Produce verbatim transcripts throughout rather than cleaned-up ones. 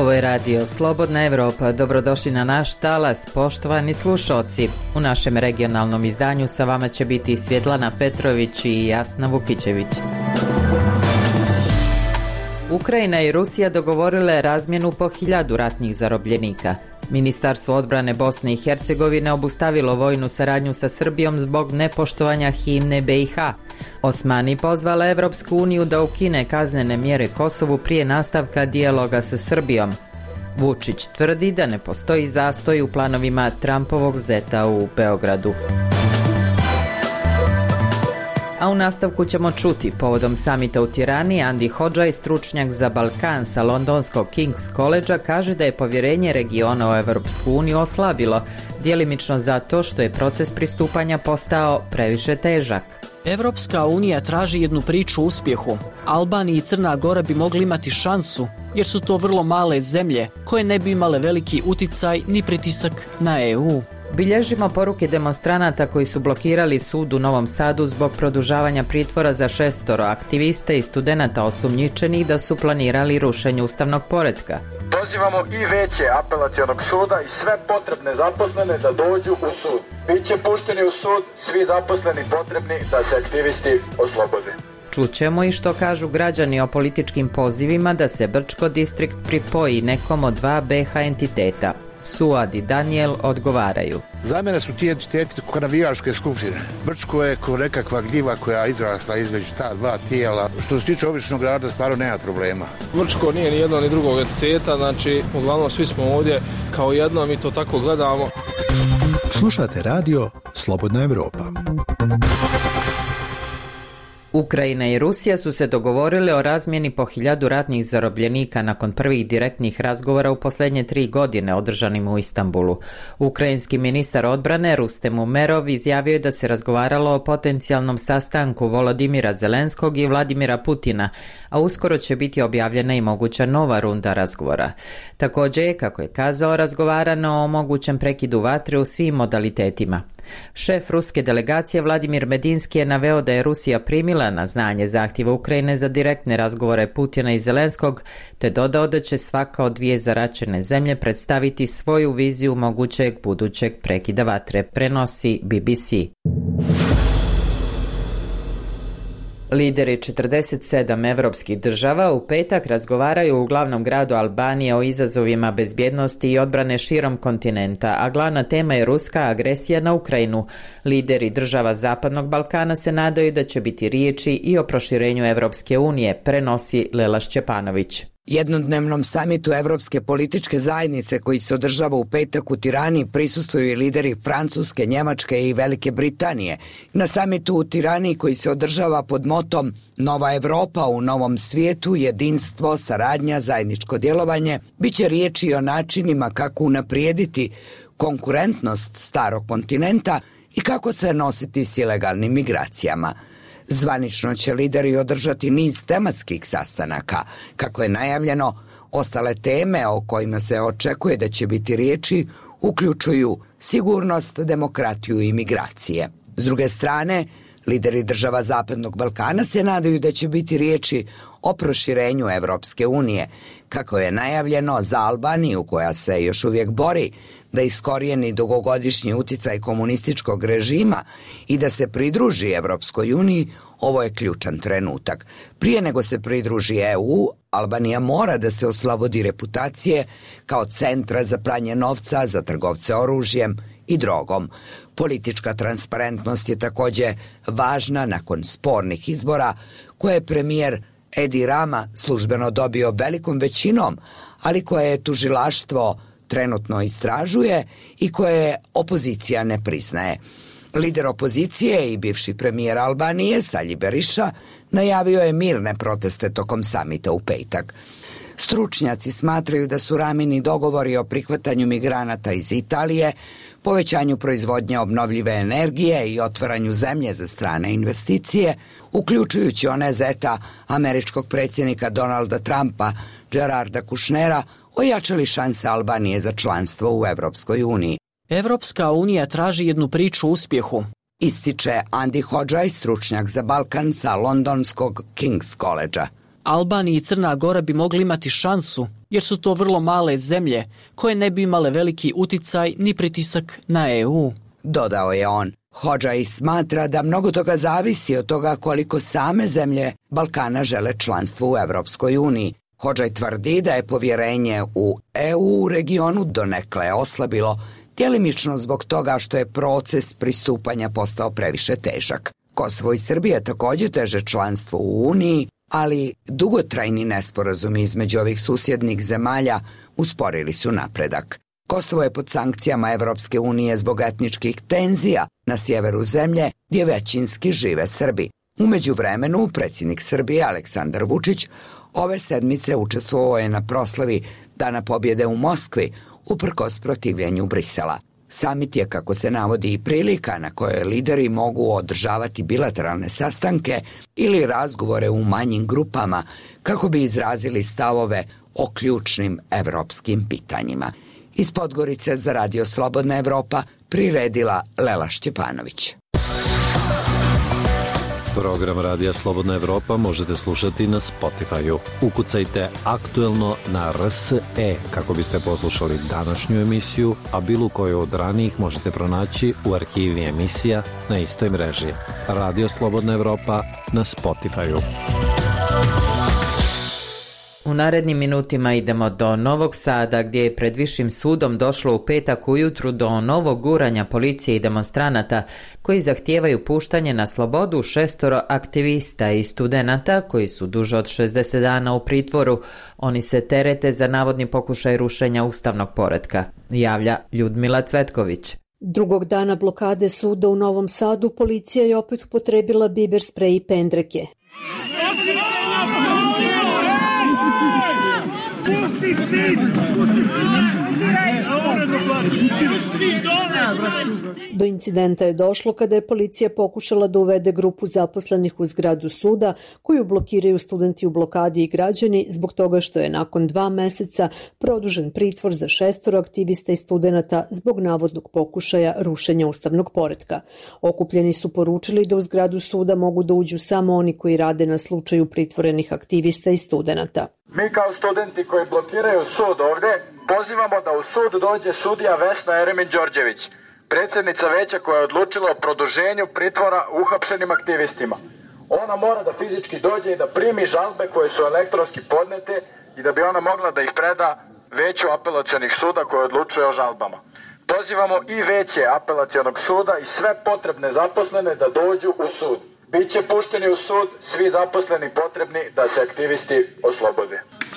Ovo je radio Slobodna Evropa. Dobrodošli na naš talas, poštovani slušalci. U našem regionalnom izdanju sa vama će biti Svjetlana Petrović i Jasna Vukićević. Ukrajina i Rusija dogovorile razmjenu po hiljadu ratnih zarobljenika. Ministarstvo odbrane Bosne i Hercegovine obustavilo vojnu saradnju sa Srbijom zbog nepoštovanja himne B i H. Osmani pozvala Evropsku uniju da ukine kaznene mjere Kosovu prije nastavka dijaloga sa Srbijom. Vučić tvrdi da ne postoji zastoj u planovima Trumpovog zeta u Beogradu. A u nastavku ćemo čuti, povodom samita u Tirani, Andy Hodžaj, stručnjak za Balkan sa londonskog King's College-a, kaže da je povjerenje regiona u Evropsku uniju oslabilo, djelimično zato što je proces pristupanja postao previše težak. Evropska unija traži jednu priču o uspjehu. Albanija i Crna Gora bi mogli imati šansu, jer su to vrlo male zemlje koje ne bi imale veliki uticaj ni pritisak na E U. Bilježimo poruke demonstranata koji su blokirali sud u Novom Sadu zbog produžavanja pritvora za šestoro aktivista i studenata osumnjičenih da su planirali rušenje ustavnog poretka. Pozivamo i veće apelacionog suda i sve potrebne zaposlene da dođu u sud. Biće pušteni u sud svi zaposleni potrebni da se aktivisti oslobode. Čućemo i što kažu građani o političkim pozivima da se Brčko distrikt pripoji nekom od dva B H entiteta. Suad i Daniel odgovaraju. Za mene su ti entiteti kao navijačke skupštine. Brčko je kao nekakva gljiva koja je izrasla između ta dva tijela. Što se tiče običnog grada, stvarno nema problema. Brčko nije ni jedno ni drugog entiteta, znači uglavnom svi smo ovdje kao jedno, mi to tako gledamo. Slušate radio Slobodna Evropa. Ukrajina i Rusija su se dogovorile o razmjeni po hiljadu ratnih zarobljenika nakon prvih direktnih razgovora u posljednje tri godine održanim u Istanbulu. Ukrajinski ministar odbrane Rustem Umerov izjavio je da se razgovaralo o potencijalnom sastanku Volodimira Zelenskog i Vladimira Putina, a uskoro će biti objavljena i moguća nova runda razgovora. Također je, kako je kazao, razgovarano o mogućem prekidu vatre u svim modalitetima. Šef ruske delegacije Vladimir Medinski je naveo da je Rusija primila na znanje zahtjeva Ukrajine za direktne razgovore Putina i Zelenskog, te dodao da će svaka od dvije zaračene zemlje predstaviti svoju viziju mogućeg budućeg prekida vatre, prenosi B B C. Lideri četrdeset sedam evropskih država u petak razgovaraju u glavnom gradu Albanije o izazovima bezbjednosti i odbrane širom kontinenta, a glavna tema je ruska agresija na Ukrajinu. Lideri država Zapadnog Balkana se nadaju da će biti riječi i o proširenju Evropske unije, prenosi Lela Šćepanović. Jednodnevnom samitu Evropske političke zajednice koji se održava u petak u Tirani prisustvuju i lideri Francuske, Njemačke i Velike Britanije. Na samitu u Tirani koji se održava pod motom Nova Evropa u novom svijetu, jedinstvo, saradnja, zajedničko djelovanje, bit će riječi o načinima kako unaprijediti konkurentnost starog kontinenta i kako se nositi s ilegalnim migracijama. Zvanično će lideri održati niz tematskih sastanaka. Kako je najavljeno, ostale teme o kojima se očekuje da će biti riječi uključuju sigurnost, demokratiju i migracije. S druge strane, lideri država Zapadnog Balkana se nadaju da će biti riječi o proširenju Evropske unije. Kako je najavljeno, za Albaniju, koja se još uvijek bori da iskorijeni dugogodišnji uticaj komunističkog režima i da se pridruži Evropskoj uniji, ovo je ključan trenutak. Prije nego se pridruži E U, Albanija mora da se oslobodi reputacije kao centra za pranje novca, za trgovce oružjem i drogom. Politička transparentnost je također važna nakon spornih izbora koje je premijer Edi Rama službeno dobio velikom većinom, ali koje je tužilaštvo trenutno istražuje i koje opozicija ne priznaje. Lider opozicije i bivši premijer Albanije Sali Berisha najavio je mirne proteste tokom samita u petak. Stručnjaci smatraju da su Ramini dogovori o prihvatanju migranata iz Italije, povećanju proizvodnje obnovljive energije i otvaranju zemlje za strane investicije, uključujući one zeta američkog predsjednika Donalda Trumpa, Gerarda Kushnera, ojačali šanse Albanije za članstvo u Evropskoj uniji. Evropska unija traži jednu priču o uspjehu. Ističe Andy Hodžaj, stručnjak za Balkan sa londonskog King's College-a. Albanija i Crna Gora bi mogli imati šansu, jer su to vrlo male zemlje koje ne bi imale veliki uticaj ni pritisak na E U. Dodao je on. Hodžaj smatra da mnogo toga zavisi od toga koliko same zemlje Balkana žele članstvo u Evropskoj uniji. Hodžaj tvrdi da je povjerenje u E U u regionu donekle oslabilo, djelimično zbog toga što je proces pristupanja postao previše težak. Kosovo i Srbija također teže članstvo u Uniji, ali dugotrajni nesporazumi između ovih susjednih zemalja usporili su napredak. Kosovo je pod sankcijama Evropske unije zbog etničkih tenzija na sjeveru zemlje gdje većinski žive Srbi. U međuvremenu, predsjednik Srbije Aleksandar Vučić ove sedmice učestvovao je na proslavi Dana pobjede u Moskvi uprkos protivljenju Brisela. Samit je, kako se navodi, i prilika na kojoj lideri mogu održavati bilateralne sastanke ili razgovore u manjim grupama kako bi izrazili stavove o ključnim evropskim pitanjima. Iz Podgorice za Radio Slobodna Evropa priredila Lela Šćepanović. Program Radija Slobodna Evropa možete slušati na Spotify-u. Ukucajte aktuelno na R S E kako biste poslušali današnju emisiju, a bilo koju od ranijih možete pronaći u arhivi emisija na istoj mreži. Radio Slobodna Evropa na Spotify-u. U narednim minutima idemo do Novog Sada, gdje je pred Višim sudom došlo u petak ujutru do novog guranja policije i demonstranata koji zahtijevaju puštanje na slobodu šestoro aktivista i studenata koji su duže od šezdeset dana u pritvoru. Oni se terete za navodni pokušaj rušenja ustavnog poretka, javlja Ljudmila Cvetković. Drugog dana blokade suda u Novom Sadu policija je opet upotrebila biber sprej i pendreke. Do incidenta je došlo kada je policija pokušala da uvede grupu zaposlenih u zgradu suda koju blokiraju studenti u blokadi i građani zbog toga što je nakon dva meseca produžen pritvor za šestoro aktivista i studenata zbog navodnog pokušaja rušenja ustavnog poretka. Okupljeni su poručili da u zgradu suda mogu da uđu samo oni koji rade na slučaju pritvorenih aktivista i studenata. Mi kao studenti koji blokiraju sud ovdje pozivamo da u sud dođe sudija Vesna Eremić-Đorđević, predsjednica veća koja je odlučila o produženju pritvora uhapšenim aktivistima. Ona mora da fizički dođe i da primi žalbe koje su elektronski podnete i da bi ona mogla da ih preda veću apelacionih suda koje odlučuje o žalbama. Pozivamo i veće apelacionog suda i sve potrebne zaposlene da dođu u sud. Biće pušteni u sud svi zaposleni potrebni da se aktivisti oslobode.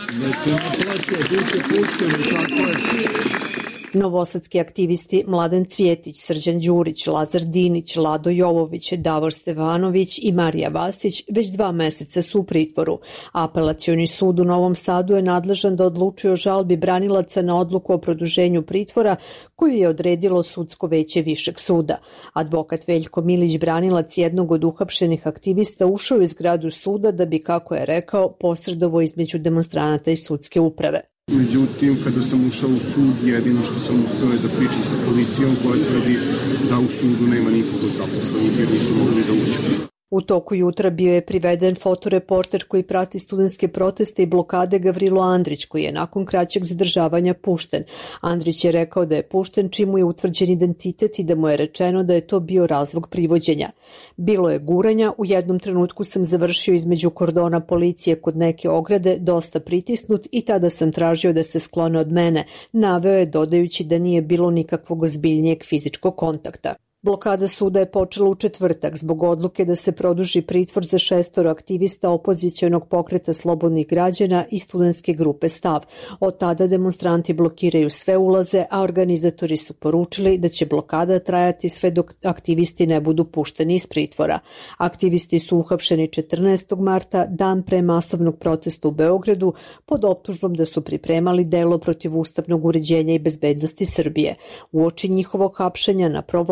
Novosadski aktivisti Mladen Cvjetić, Srđan Đurić, Lazar Dinić, Lado Jovović, Davor Stevanović i Marija Vasić već dva meseca su u pritvoru. Apelacioni sud u Novom Sadu je nadležan da odlučuje o žalbi branilaca na odluku o produženju pritvora koju je odredilo sudsko veće Višeg suda. Advokat Veljko Milić, branilac jednog od uhapšenih aktivista, ušao iz zgradu suda da bi, kako je rekao, posredovao između demonstranata i sudske uprave. Međutim, kada sam ušao u sud, jedino što sam uspio je da pričam sa policijom koja tvrdi da u sudu nema nikog od zaposlenih jer nisu mogli da uđu. U toku jutra bio je priveden fotoreporter koji prati studentske proteste i blokade Gavrilo Andrić, koji je nakon kraćeg zadržavanja pušten. Andrić je rekao da je pušten čim mu je utvrđen identitet i da mu je rečeno da je to bio razlog privođenja. Bilo je guranja, u jednom trenutku sam završio između kordona policije kod neke ograde, dosta pritisnut i tada sam tražio da se sklone od mene, naveo je dodajući da nije bilo nikakvog ozbiljnijeg fizičkog kontakta. Blokada suda je počela u četvrtak zbog odluke da se produži pritvor za šestoro aktivista opozicionog pokreta slobodnih građana i studentske grupe Stav. Od tada demonstranti blokiraju sve ulaze, a organizatori su poručili da će blokada trajati sve dok aktivisti ne budu pušteni iz pritvora. Aktivisti su uhapšeni četrnaestog marta, dan pre masovnog protesta u Beogradu, pod optužbom da su pripremali delo protiv ustavnog uređenja i bezbednosti Srbije. Uoči njihovog hapšenja na provladinim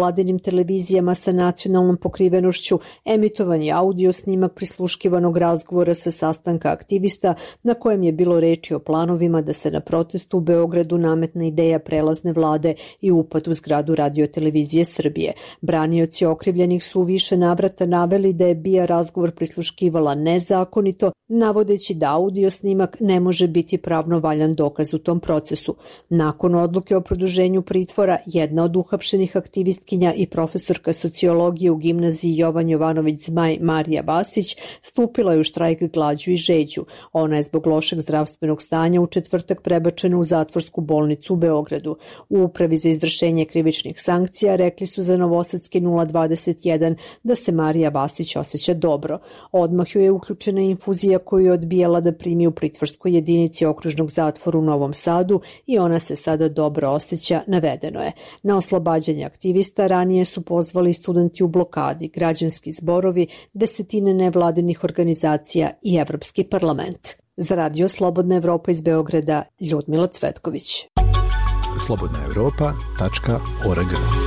televizijama sa nacionalnom pokrivenošću emitovan je audio snimak prisluškivanog razgovora sa sastanka aktivista na kojem je bilo reči o planovima da se na protestu u Beogradu nametne ideja prelazne vlade i upad u zgradu Radio-televizije Srbije. Branioci okrivljenih su u više navrata naveli da je B I A razgovor prisluškivala nezakonito, navodeći da audio snimak ne može biti pravno valjan dokaz u tom procesu. Nakon odluke o produženju pritvora, jedna od uhapšenih aktivistkinja i profesorka sociologije u gimnaziji Jovan Jovanović Zmaj Marija Vasić stupila je u štrajk glađu i žeđu. Ona je zbog lošeg zdravstvenog stanja u četvrtak prebačena u zatvorsku bolnicu u Beogradu. U Upravi za izvršenje krivičnih sankcija rekli su za Novosadski nula dvadeset jedan da se Marija Vasić osjeća dobro. Odmah joj je uključena infuzija koju je odbijala da primi u pritvorskoj jedinici okružnog zatvora u Novom Sadu i ona se sada dobro osjeća, navedeno je. Na oslobađanje aktivista ranije su pozvali studenti u blokadi, građanski zborovi, desetine nevladinih organizacija i Evropski parlament. Za Radio Slobodna Evropa iz Beograda, Ljudmila Cvetković. slobodna evropa tačka org.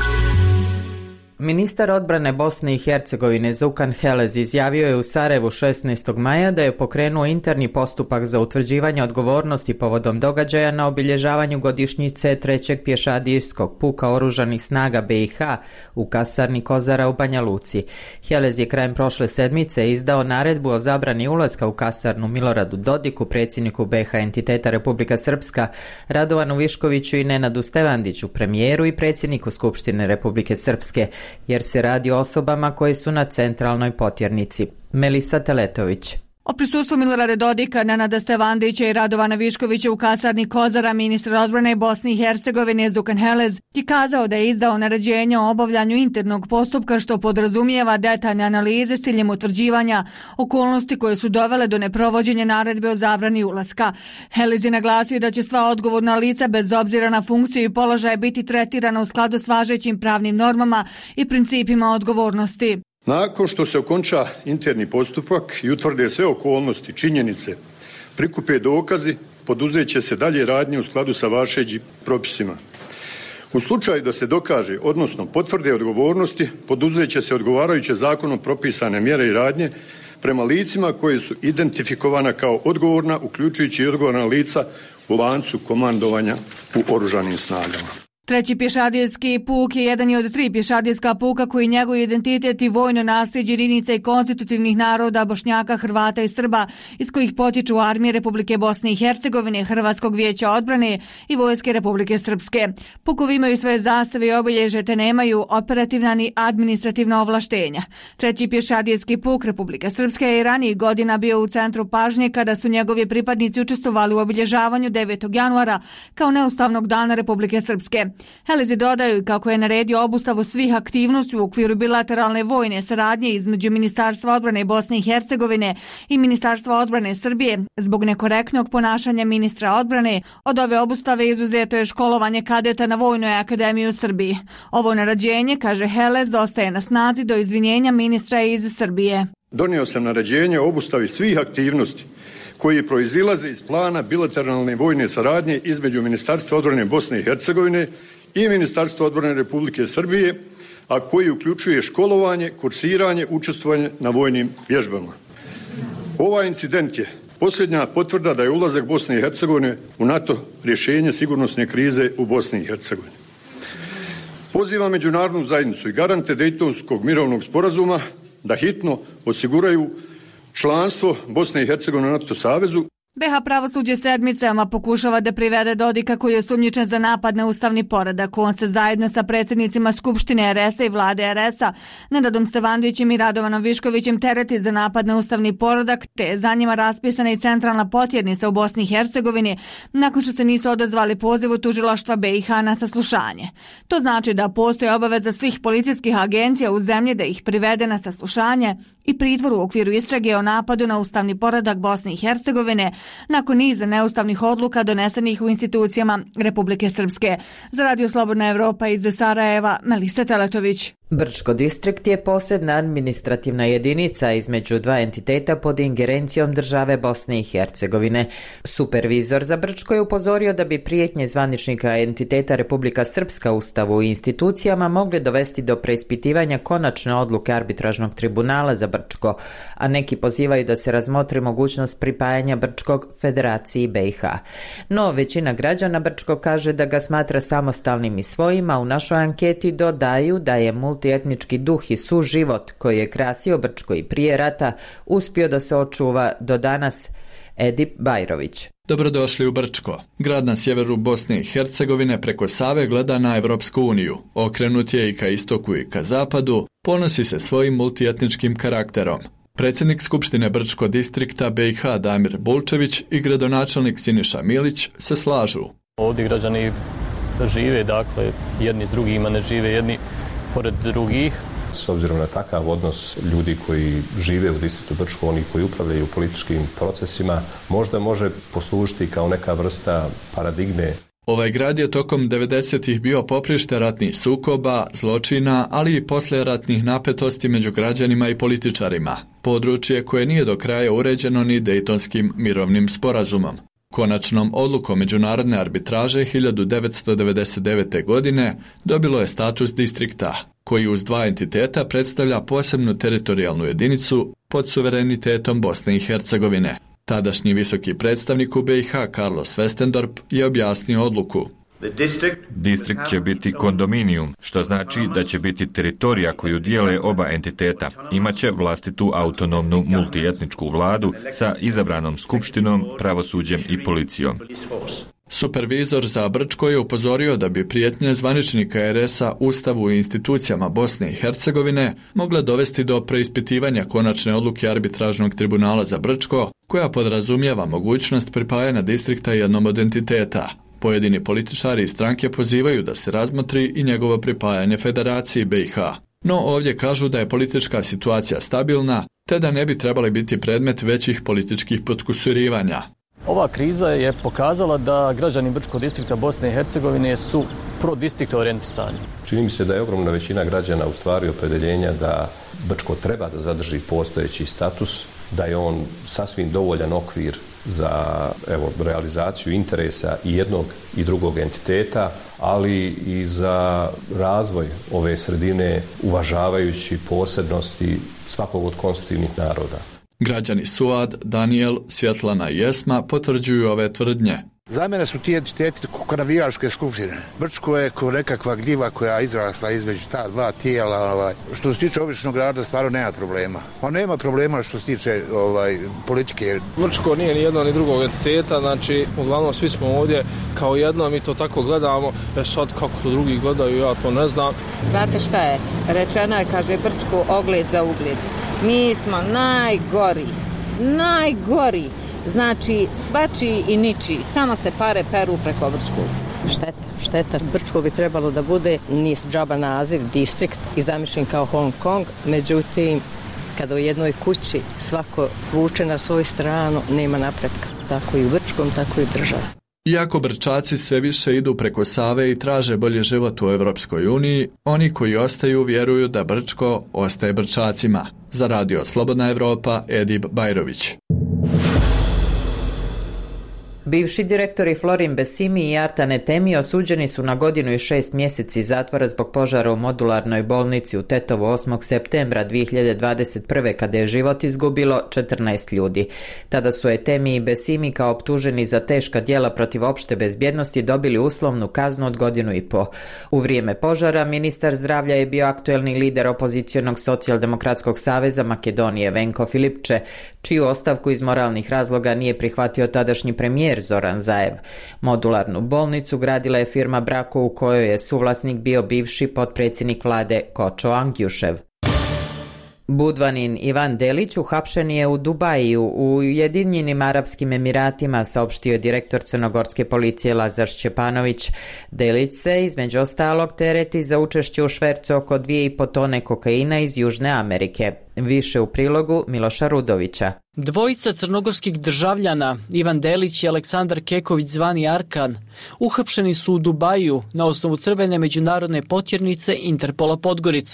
Ministar odbrane Bosne i Hercegovine Zukan Helez izjavio je u Sarajevu šesnaestog maja da je pokrenuo interni postupak za utvrđivanje odgovornosti povodom događaja na obilježavanju godišnjice trećeg pješadijskog puka oružanih snaga B i H u kasarni Kozara u Banja Luci. Helez je krajem prošle sedmice izdao naredbu o zabrani ulaska u kasarnu Miloradu Dodiku, predsjedniku B i H entiteta Republika Srpska, Radovanu Viškoviću i Nenadu Stevandiću, premijeru i predsjedniku Skupštine Republike Srpske, jer se radi o osobama koje su na centralnoj potjernici. Melisa Teletović. O prisustvu Milorada Dodika, Nenada Stevandića i Radovana Viškovića u kasarni Kozara ministar odbrane Bosne i Hercegovine Zukan Helez je kazao da je izdao naređenje o obavljanju internog postupka što podrazumijeva detaljne analize s ciljem utvrđivanja okolnosti koje su dovele do neprovođenja naredbe o zabrani ulaska. Helez je naglasio da će sva odgovorna lica bez obzira na funkciju i položaje biti tretirana u skladu s važećim pravnim normama i principima odgovornosti. Nakon što se okonča interni postupak i utvrde sve okolnosti, činjenice, prikupe dokazi, poduzet će se dalje radnje u skladu sa važećim propisima. U slučaju da se dokaže, odnosno potvrde odgovornosti, poduzet će se odgovarajuće zakonom propisane mjere i radnje prema licima koje su identifikovana kao odgovorna, uključujući i odgovorna lica u lancu komandovanja u oružanim snagama. Treći pješadijski puk je jedan od tri pješadijska puka koji njeguju identitet i vojno nasljeđe jedinica i konstitutivnih naroda Bošnjaka, Hrvata i Srba, iz kojih potiču armije Republike Bosne i Hercegovine, Hrvatskog vijeća odbrane i Vojske Republike Srpske. Pukovi imaju svoje zastave i obilježe te nemaju operativna ni administrativna ovlaštenja. Treći pješadijski puk Republike Srpske je i ranijih godina bio u centru pažnje kada su njegovi pripadnici učestvovali u obilježavanju devetog januara kao neustavnog dana Republike Srpske. Helezi dodaju kako je naredio obustavu svih aktivnosti u okviru bilateralne vojne saradnje između Ministarstva odbrane Bosne i Hercegovine i Ministarstva odbrane Srbije zbog nekorektnog ponašanja ministra odbrane. Od ove obustave izuzeto je školovanje kadeta na Vojnoj akademiji u Srbiji. Ovo naređenje, kaže Helez, ostaje na snazi do izvinjenja ministra iz Srbije. Donio sam naređenje o obustavi svih aktivnosti koji proizilaze iz plana bilateralne vojne saradnje između Ministarstva odbrane Bosne i Hercegovine i Ministarstva odbrane Republike Srbije, a koji uključuje školovanje, kursiranje, učestvovanje na vojnim vježbama. Ovaj incident je posljednja potvrda da je ulazak Bosne i Hercegovine u NATO rješenje sigurnosne krize u Bosni i Hercegovini. Pozivam međunarodnu zajednicu i garante Dejtonskog mirovnog sporazuma da hitno osiguraju članstvo Bosne i Hercegovine na NATO savezu. B i H pravosuđe sedmicama pokušava da privede Dodika koji je osumnjičen za napad na ustavni poredak. On se zajedno sa predsjednicima Skupštine er es a i vlade er es a, Nenadom Stevandićem i Radovanom Viškovićem tereti za napad na ustavni poredak, te je za njima raspisana i centralna potjernica u Bosni i Hercegovini nakon što se nisu odazvali pozivu tužilaštva B i H na saslušanje. To znači da postoji obaveza svih policijskih agencija u zemlji da ih privede na saslušanje i pritvor u okviru istrage o napadu na ustavni poredak Bosne i Hercegovine nakon niza neustavnih odluka donesenih u institucijama Republike Srpske. Za Radio Slobodna Evropa iz Sarajeva, Melisa Teletović. Brčko distrikt je posebna administrativna jedinica između dva entiteta pod ingerencijom države Bosne i Hercegovine. Supervizor za Brčko je upozorio da bi prijetnje zvaničnika entiteta Republika Srpska Ustavu i institucijama mogle dovesti do preispitivanja konačne odluke arbitražnog tribunala za Brčko, a neki pozivaju da se razmotri mogućnost pripajanja Brčkog Federaciji B i H. No, većina građana Brčko kaže da ga smatra samostalnim i svojim, a u našoj anketi dodaju da je multietnički duh i suživot koji je krasio Brčko i prije rata uspio da se očuva do danas. Edip Bajrović. Dobrodošli u Brčko. Grad na sjeveru Bosne i Hercegovine preko Save gleda na Evropsku uniju. Okrenut je i ka istoku i ka zapadu, ponosi se svojim multietničkim karakterom. Predsjednik Skupštine Brčko distrikta B i H Damir Bulčević i gradonačelnik Siniša Milić se slažu. Ovdje građani žive, dakle, jedni s drugima, ne žive jedni pored drugih. S obzirom na takav odnos ljudi koji žive u distriktu Brčko, oni koji upravljaju političkim procesima, možda može poslužiti kao neka vrsta paradigme. Ovaj grad je tokom devedesetih bio poprište ratnih sukoba, zločina, ali i poslijeratnih napetosti među građanima i političarima. Područje koje nije do kraja uređeno ni Dejtonskim mirovnim sporazumom. Konačnom odlukom međunarodne arbitraže hiljadu devetsto devedeset devete. godine dobilo je status distrikta, koji uz dva entiteta predstavlja posebnu teritorijalnu jedinicu pod suverenitetom Bosne i Hercegovine. Tadašnji visoki predstavnik u B i H Carlos Westendorp je objasnio odluku. Distrikt će biti kondominijum, što znači da će biti teritorija koju dijele oba entiteta. Imaće vlastitu autonomnu multietničku vladu sa izabranom skupštinom, pravosuđem i policijom. Supervizor za Brčko je upozorio da bi prijetnje zvaničnika R S-a Ustavu i institucijama Bosne i Hercegovine mogle dovesti do preispitivanja konačne odluke arbitražnog tribunala za Brčko, koja podrazumijeva mogućnost pripajanja distrikta jednom od entiteta. Pojedini političari i stranke pozivaju da se razmotri i njegovo pripajanje Federaciji B i H. No ovdje kažu da je politička situacija stabilna, te da ne bi trebali biti predmet većih političkih potkusurivanja. Ova kriza je pokazala da građani Brčkog distrikta Bosne i Hercegovine su pro-distrikta orijentisani. Čini mi se da je ogromna većina građana u stvari opredeljenja da Brčko treba da zadrži postojeći status, da je on sasvim dovoljan okvir za evo, realizaciju interesa i jednog i drugog entiteta, ali i za razvoj ove sredine uvažavajući posebnosti svakog od konstitutivnih naroda. Građani Suad, Daniel, Svjetlana i Jesma potvrđuju ove tvrdnje. Za mene su ti entiteti ko navijačke skupštine. Brčko je ko nekakva gljiva koja izrasla između ta dva tijela. Ovaj. Što se tiče običnog grada, stvarno nema problema. On nema problema što se tiče ovaj, politike. Brčko nije ni jedno ni drugog entiteta, znači uglavnom svi smo ovdje kao jedno, mi to tako gledamo. E sad kako to drugi gledaju, ja to ne znam. Znate šta je? Rečeno je, kaže Brčko, ogled za ugled. Mi smo najgori, najgori. Znači, svačiji i ničiji, samo se pare peru preko Brčkog. Šteta, šteta. Brčko bi trebalo da bude, nije džaba naziv, distrikt i zamišljen kao Hong Kong, međutim, kada u jednoj kući svako vuče na svoju stranu, nema napretka. Tako i u Brčkom, tako i u državi. Iako Brčaci sve više idu preko Save i traže bolji život u Evropskoj uniji, oni koji ostaju vjeruju da Brčko ostaje Brčacima. Za radio Slobodna Evropa, Edip Bajrović. Bivši direktori Florin Besimi i Artan Etemi osuđeni su na godinu i šest mjeseci zatvora zbog požara u modularnoj bolnici u Tetovu osmog septembra dvije hiljade dvadeset prve. kada je život izgubilo četrnaest ljudi. Tada su Etemi i Besimi kao optuženi za teška djela protiv opšte bezbjednosti dobili uslovnu kaznu od godinu i po. U vrijeme požara ministar zdravlja je bio aktuelni lider opozicionog socijaldemokratskog saveza Makedonije Venko Filipče, čiju ostavku iz moralnih razloga nije prihvatio tadašnji premijer Zoran Zaev. Modularnu bolnicu gradila je firma Brako u kojoj je suvlasnik bio bivši potpredsjednik vlade Kočo Angjušev. Budvanin Ivan Delić uhapšen je u Dubaju u Ujedinjenim Arapskim Emiratima, saopštio je direktor crnogorske policije Lazar Šćepanović. Delić se između ostalog tereti za učešće u švercu oko dvije i po tone kokaina iz Južne Amerike. Više u prilogu Miloša Rudovića. Dvojica crnogorskih državljana, Ivan Delić i Aleksandar Keković zvani Arkan, uhapšeni su u Dubaju na osnovu crvene međunarodne potjernice Interpola Podgorica.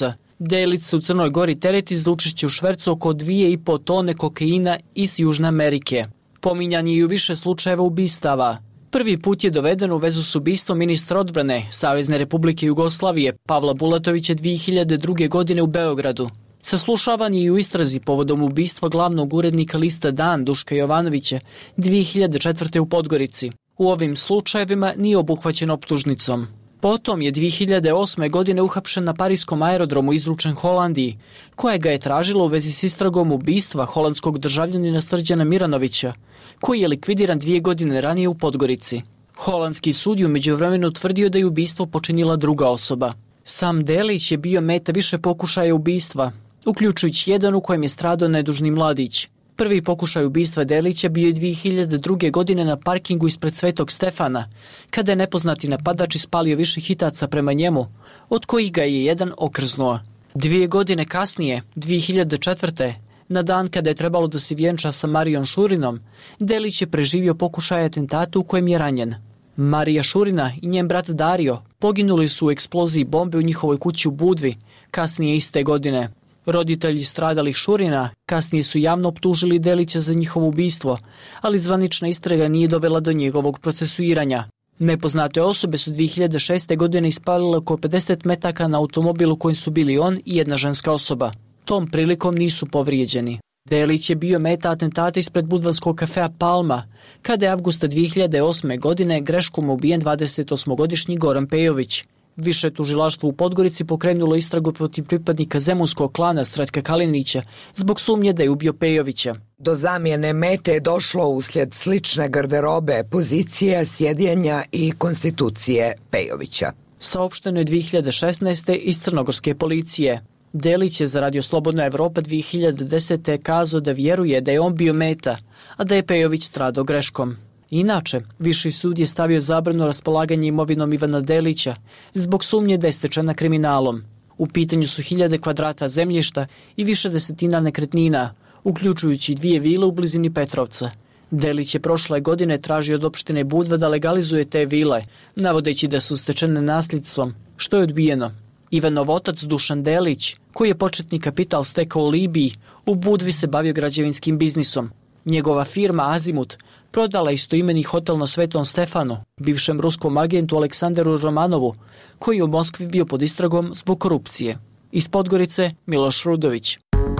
Delić se u Crnoj Gori tereti za učešće u švercu oko dvije i po tone kokaina iz Južne Amerike. Pominjan je i u više slučajeva ubistava. Prvi put je doveden u vezu s ubistvom ministra odbrane Savezne Republike Jugoslavije Pavla Bulatovića dvije hiljade druge. godine u Beogradu. Saslušavan je i u istrazi povodom ubistva glavnog urednika lista Dan Duška Jovanovića dvije hiljade četvrte. u Podgorici. U ovim slučajevima nije obuhvaćen optužnicom. Potom je dvije hiljade osme. godine uhapšen na parijskom aerodromu izručen Holandiji, koja ga je tražila u vezi s istragom ubistva holandskog državljanina Srđana Miranovića, koji je likvidiran dvije godine ranije u Podgorici. Holandski sud je u međuvremenu tvrdio da je ubistvo počinila druga osoba. Sam Delić je bio meta više pokušaja ubistva, uključujući jedan u kojem je stradao nedužni mladić. Prvi pokušaj ubistva Delića bio je dvije hiljade druge. godine na parkingu ispred Svetog Stefana, kada je nepoznati napadač ispalio više hitaca prema njemu, od kojih ga je jedan okrznuo. Dvije godine kasnije, dvije hiljade četvrte. na dan kada je trebalo da se vjenča sa Marijom Šurinom, Delić je preživio pokušaj atentata u kojem je ranjen. Marija Šurina i njen brat Dario poginuli su u eksploziji bombe u njihovoj kući u Budvi, kasnije iste godine. Roditelji stradalih Šurina kasnije su javno optužili Delića za njihovo ubistvo, ali zvanična istraga nije dovela do njegovog procesuiranja. Nepoznate osobe su dvije hiljade šeste. godine ispalile oko pedeset metaka na automobilu kojim su bili on i jedna ženska osoba. Tom prilikom nisu povrijeđeni. Delić je bio meta atentata ispred budvanskog kafea Palma, kada je avgusta dvije hiljade osme. godine greškom ubijen dvadesetosmogodišnji Goran Pejović. Više tužilaštvo u Podgorici pokrenulo istragu protiv pripadnika zemunskog klana Sretka Kalinića zbog sumnje da je ubio Pejovića. Do zamjene mete je došlo uslijed slične garderobe, pozicije, sjedjenja i konstitucije Pejovića. Saopšteno je dvije hiljade šesnaeste. iz crnogorske policije. Delić je za Radio Slobodna Evropa dvije hiljade desete. kazao da vjeruje da je on bio meta, a da je Pejović stradao greškom. Inače, Viši sud je stavio zabranu raspolaganja imovinom Ivana Delića zbog sumnje da je stečena kriminalom. U pitanju su hiljade kvadrata zemljišta i više desetina nekretnina, uključujući dvije vile u blizini Petrovca. Delić je prošle godine tražio od opštine Budva da legalizuje te vile, navodeći da su stečene nasljedstvom, što je odbijeno. Ivanov otac Dušan Delić, koji je početni kapital stekao u Libiji, u Budvi se bavio građevinskim biznisom. Njegova firma Azimut prodala istoimeni hotel na Svetom Stefanu, bivšem ruskom agentu Aleksanderu Romanovu, koji je u Moskvi bio pod istragom zbog korupcije. Iz Podgorice, Miloš Rudović.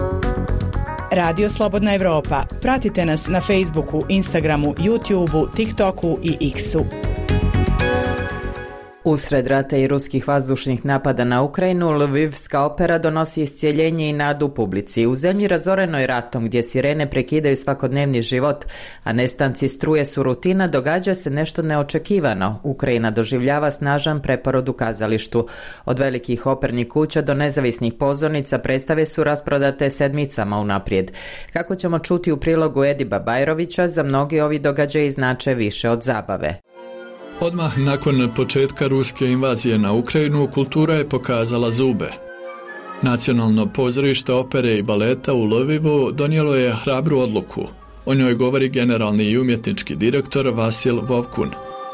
Radio Slobodna Evropa. Pratite nas na Facebooku, Instagramu, YouTubeu, TikToku i X-u. Usred rata i ruskih vazdušnih napada na Ukrajinu, Lvivska opera donosi iscijeljenje i nadu publici. U zemlji razorenoj ratom, gdje sirene prekidaju svakodnevni život, a nestanci struje su rutina, događa se nešto neočekivano. Ukrajina doživljava snažan preporod u kazalištu. Od velikih opernih kuća do nezavisnih pozornica predstave su rasprodate sedmicama unaprijed. Kako ćemo čuti u prilogu Ediba Bajrovića, za mnogi ovi događaji znače više od zabave. Odmah nakon početka ruske invazije na Ukrajinu, kultura je pokazala zube. Nacionalno pozorište opere i baleta u Lvivu donijelo je hrabru odluku. O njoj govori generalni i umjetnički direktor Vasil Vovkun.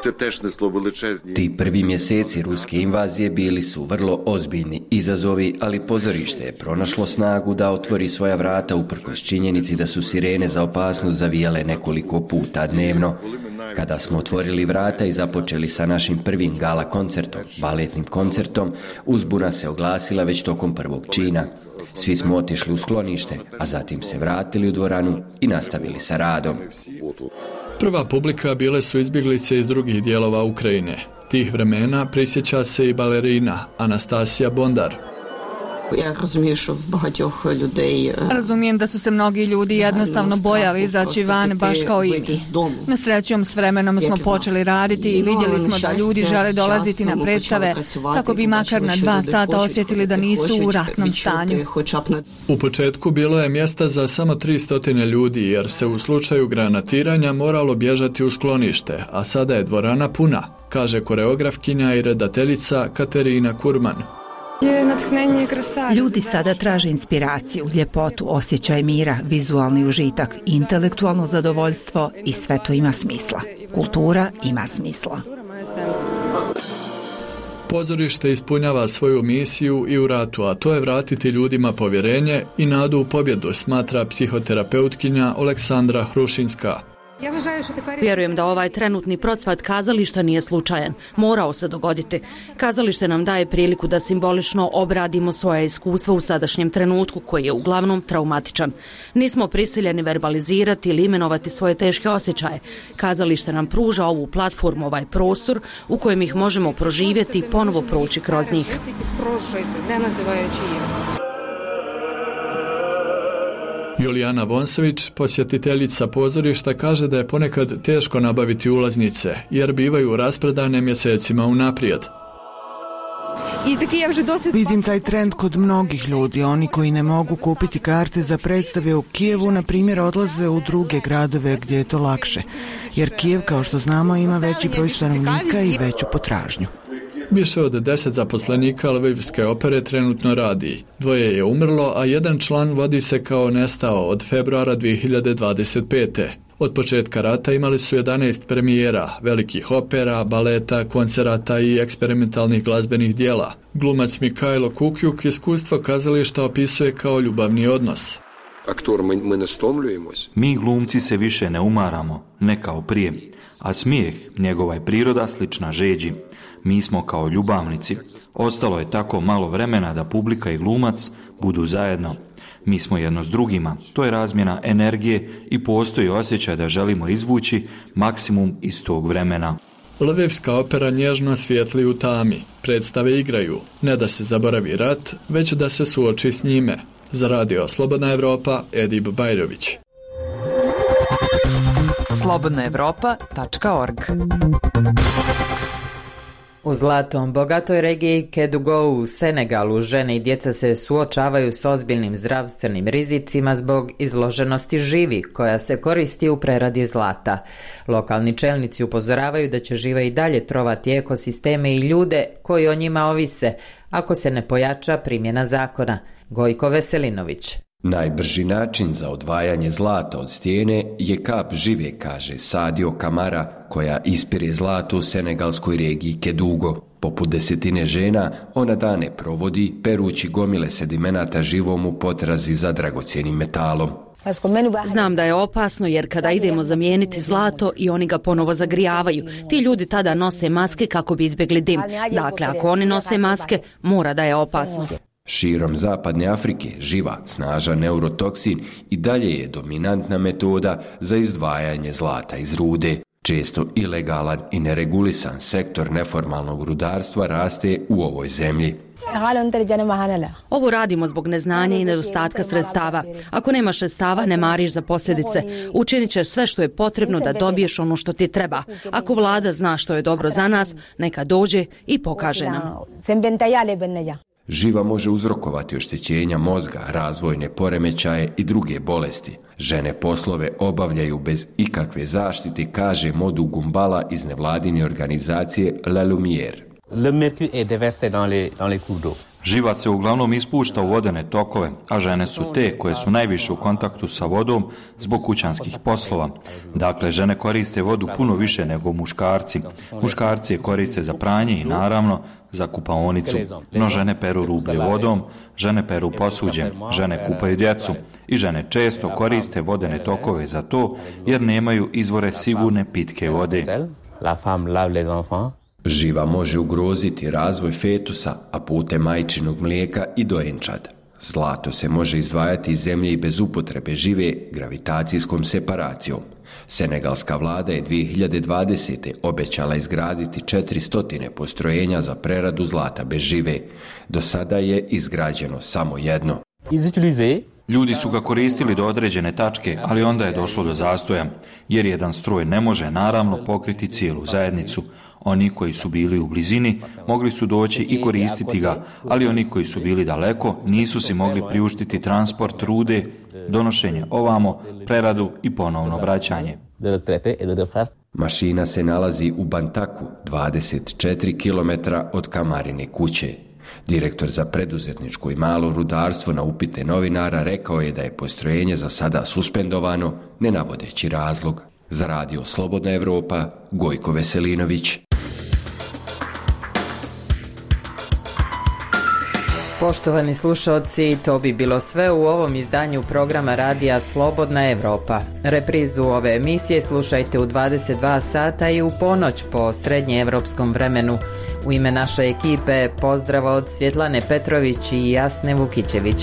Ti prvi mjeseci ruske invazije bili su vrlo ozbiljni izazovi, ali pozorište je pronašlo snagu da otvori svoja vrata uprkos činjenici da su sirene za opasnost zavijale nekoliko puta dnevno. Kada smo otvorili vrata i započeli sa našim prvim gala koncertom, baletnim koncertom, uzbuna se oglasila već tokom prvog čina. Svi smo otišli u sklonište, a zatim se vratili u dvoranu i nastavili sa radom. Prva publika bile su izbjeglice iz drugih dijelova Ukrajine. Tih vremena prisjeća se i balerina Anastasija Bondar. Razumijem da su se mnogi ljudi jednostavno bojali izaći van, baš kao i mi. Na srećom, s vremenom smo počeli raditi i vidjeli smo da ljudi žele dolaziti na predstave kako bi makar na dva sata osjetili da nisu u ratnom stanju. U početku bilo je mjesta za samo tristo ljudi jer se u slučaju granatiranja moralo bježati u sklonište, a sada je dvorana puna, kaže koreografkinja i redateljica Katerina Kurman. Ljudi sada traže inspiraciju, ljepotu, osjećaj mira, vizualni užitak, intelektualno zadovoljstvo i sve to ima smisla. Kultura ima smisla. Pozorište ispunjava svoju misiju i u ratu, a to je vratiti ljudima povjerenje i nadu u pobjedu, smatra psihoterapeutkinja Aleksandra Hrušinska. Vjerujem da ovaj trenutni procvat kazališta nije slučajan. Morao se dogoditi. Kazalište nam daje priliku da simbolično obradimo svoje iskustva u sadašnjem trenutku koji je uglavnom traumatičan. Nismo prisiljeni verbalizirati ili imenovati svoje teške osjećaje. Kazalište nam pruža ovu platformu, ovaj prostor u kojem ih možemo proživjeti i ponovo proći kroz njih. Julijana Vonsević, posjetiteljica pozorišta, kaže da je ponekad teško nabaviti ulaznice, jer bivaju raspredane mjesecima unaprijed. Vidim taj trend kod mnogih ljudi. Oni koji ne mogu kupiti karte za predstave u Kijevu, na primjer, odlaze u druge gradove gdje je to lakše. Jer Kijev, kao što znamo, ima veći broj stanovnika i veću potražnju. Više od deset zaposlenika Lvivske opere trenutno radi. Dvoje je umrlo, a jedan član vodi se kao nestao od februara dvije hiljade dvadeset pete. Od početka rata imali su jedanaest premijera, velikih opera, baleta, koncerata i eksperimentalnih glazbenih dijela. Glumac Mikajlo Kukjuk iskustvo kazališta opisuje kao ljubavni odnos. Mi glumci se više ne umaramo, ne kao prije, a smijeh, njegova je priroda slična žeđi. Mi smo kao ljubavnici. Ostalo je tako malo vremena da publika i glumac budu zajedno. Mi smo jedno s drugima. To je razmjena energije i postoji osjećaj da želimo izvući maksimum iz tog vremena. Lvivska opera nježno svijetli u tami. Predstave igraju. Ne da se zaboravi rat, već da se suoči s njime. Za radio Slobodna Evropa, Edip Bajrović. slobodna evropa tačka org. U zlatom bogatoj regiji Kedugo u Senegalu žene i djeca se suočavaju s ozbiljnim zdravstvenim rizicima zbog izloženosti živi koja se koristi u preradi zlata. Lokalni čelnici upozoravaju da će živa i dalje trovati ekosisteme i ljude koji o njima ovise ako se ne pojača primjena zakona. Gojko Veselinović. Najbrži način za odvajanje zlata od stijene je kap žive, kaže Sadio Kamara, koja ispire zlato u senegalskoj regiji Kedugo. Poput desetine žena, ona dane provodi perući gomile sedimenata živom u potrazi za dragocjenim metalom. Znam da je opasno jer kada idemo zamijeniti zlato i oni ga ponovo zagrijavaju, ti ljudi tada nose maske kako bi izbjegli dim. Dakle, ako oni nose maske, mora da je opasno. Širom zapadne Afrike živa, snažan neurotoksin i dalje je dominantna metoda za izdvajanje zlata iz rude. Često ilegalan i neregulisan sektor neformalnog rudarstva raste u ovoj zemlji. Ovo radimo zbog neznanja i nedostatka sredstava. Ako nemaš sredstava, ne mariš za posljedice. Učinit ćeš sve što je potrebno da dobiješ ono što ti treba. Ako vlada zna što je dobro za nas, neka dođe i pokaže nam. Živa može uzrokovati oštećenja mozga, razvojne poremećaje i druge bolesti. Žene poslove obavljaju bez ikakve zaštite, kaže Modu Gumbala iz nevladine organizacije La Lumière. Le mercure est déversé dans les, dans les cours d'eau. Živac se uglavnom ispušta u vodene tokove, a žene su te koje su najviše u kontaktu sa vodom zbog kućanskih poslova. Dakle, žene koriste vodu puno više nego muškarci. Muškarci je koriste za pranje i naravno za kupaonicu. No žene peru rublje vodom, žene peru posuđe, žene kupaju djecu i žene često koriste vodene tokove za to jer nemaju izvore sigurne pitke vode. La femme lave les enfants. Živa može ugroziti razvoj fetusa, a putem majčinog mlijeka i dojenčad. Zlato se može izdvajati iz zemlje i bez upotrebe žive gravitacijskom separacijom. Senegalska vlada je dvije hiljade dvadesete. obećala izgraditi četiristo postrojenja za preradu zlata bez žive. Do sada je izgrađeno samo jedno. Ljudi su ga koristili do određene tačke, ali onda je došlo do zastoja, jer jedan stroj ne može naravno pokriti cijelu zajednicu. Oni koji su bili u blizini mogli su doći i koristiti ga, ali oni koji su bili daleko nisu si mogli priuštiti transport rude, donošenje ovamo, preradu i ponovno vraćanje. Mašina se nalazi u Bantaku, dvadeset četiri kilometra od Kamarine kuće. Direktor za preduzetničko i malo rudarstvo na upite novinara rekao je da je postrojenje za sada suspendovano, ne navodeći razlog. Za radio Slobodna Evropa, Gojko Veselinović. Poštovani slušalci, to bi bilo sve u ovom izdanju programa radija Slobodna Evropa. Reprizu ove emisije slušajte u dvadeset dva sata i u ponoć po srednjeevropskom vremenu. U ime naše ekipe pozdrav od Svjetlane Petrović i Jasne Vukićević.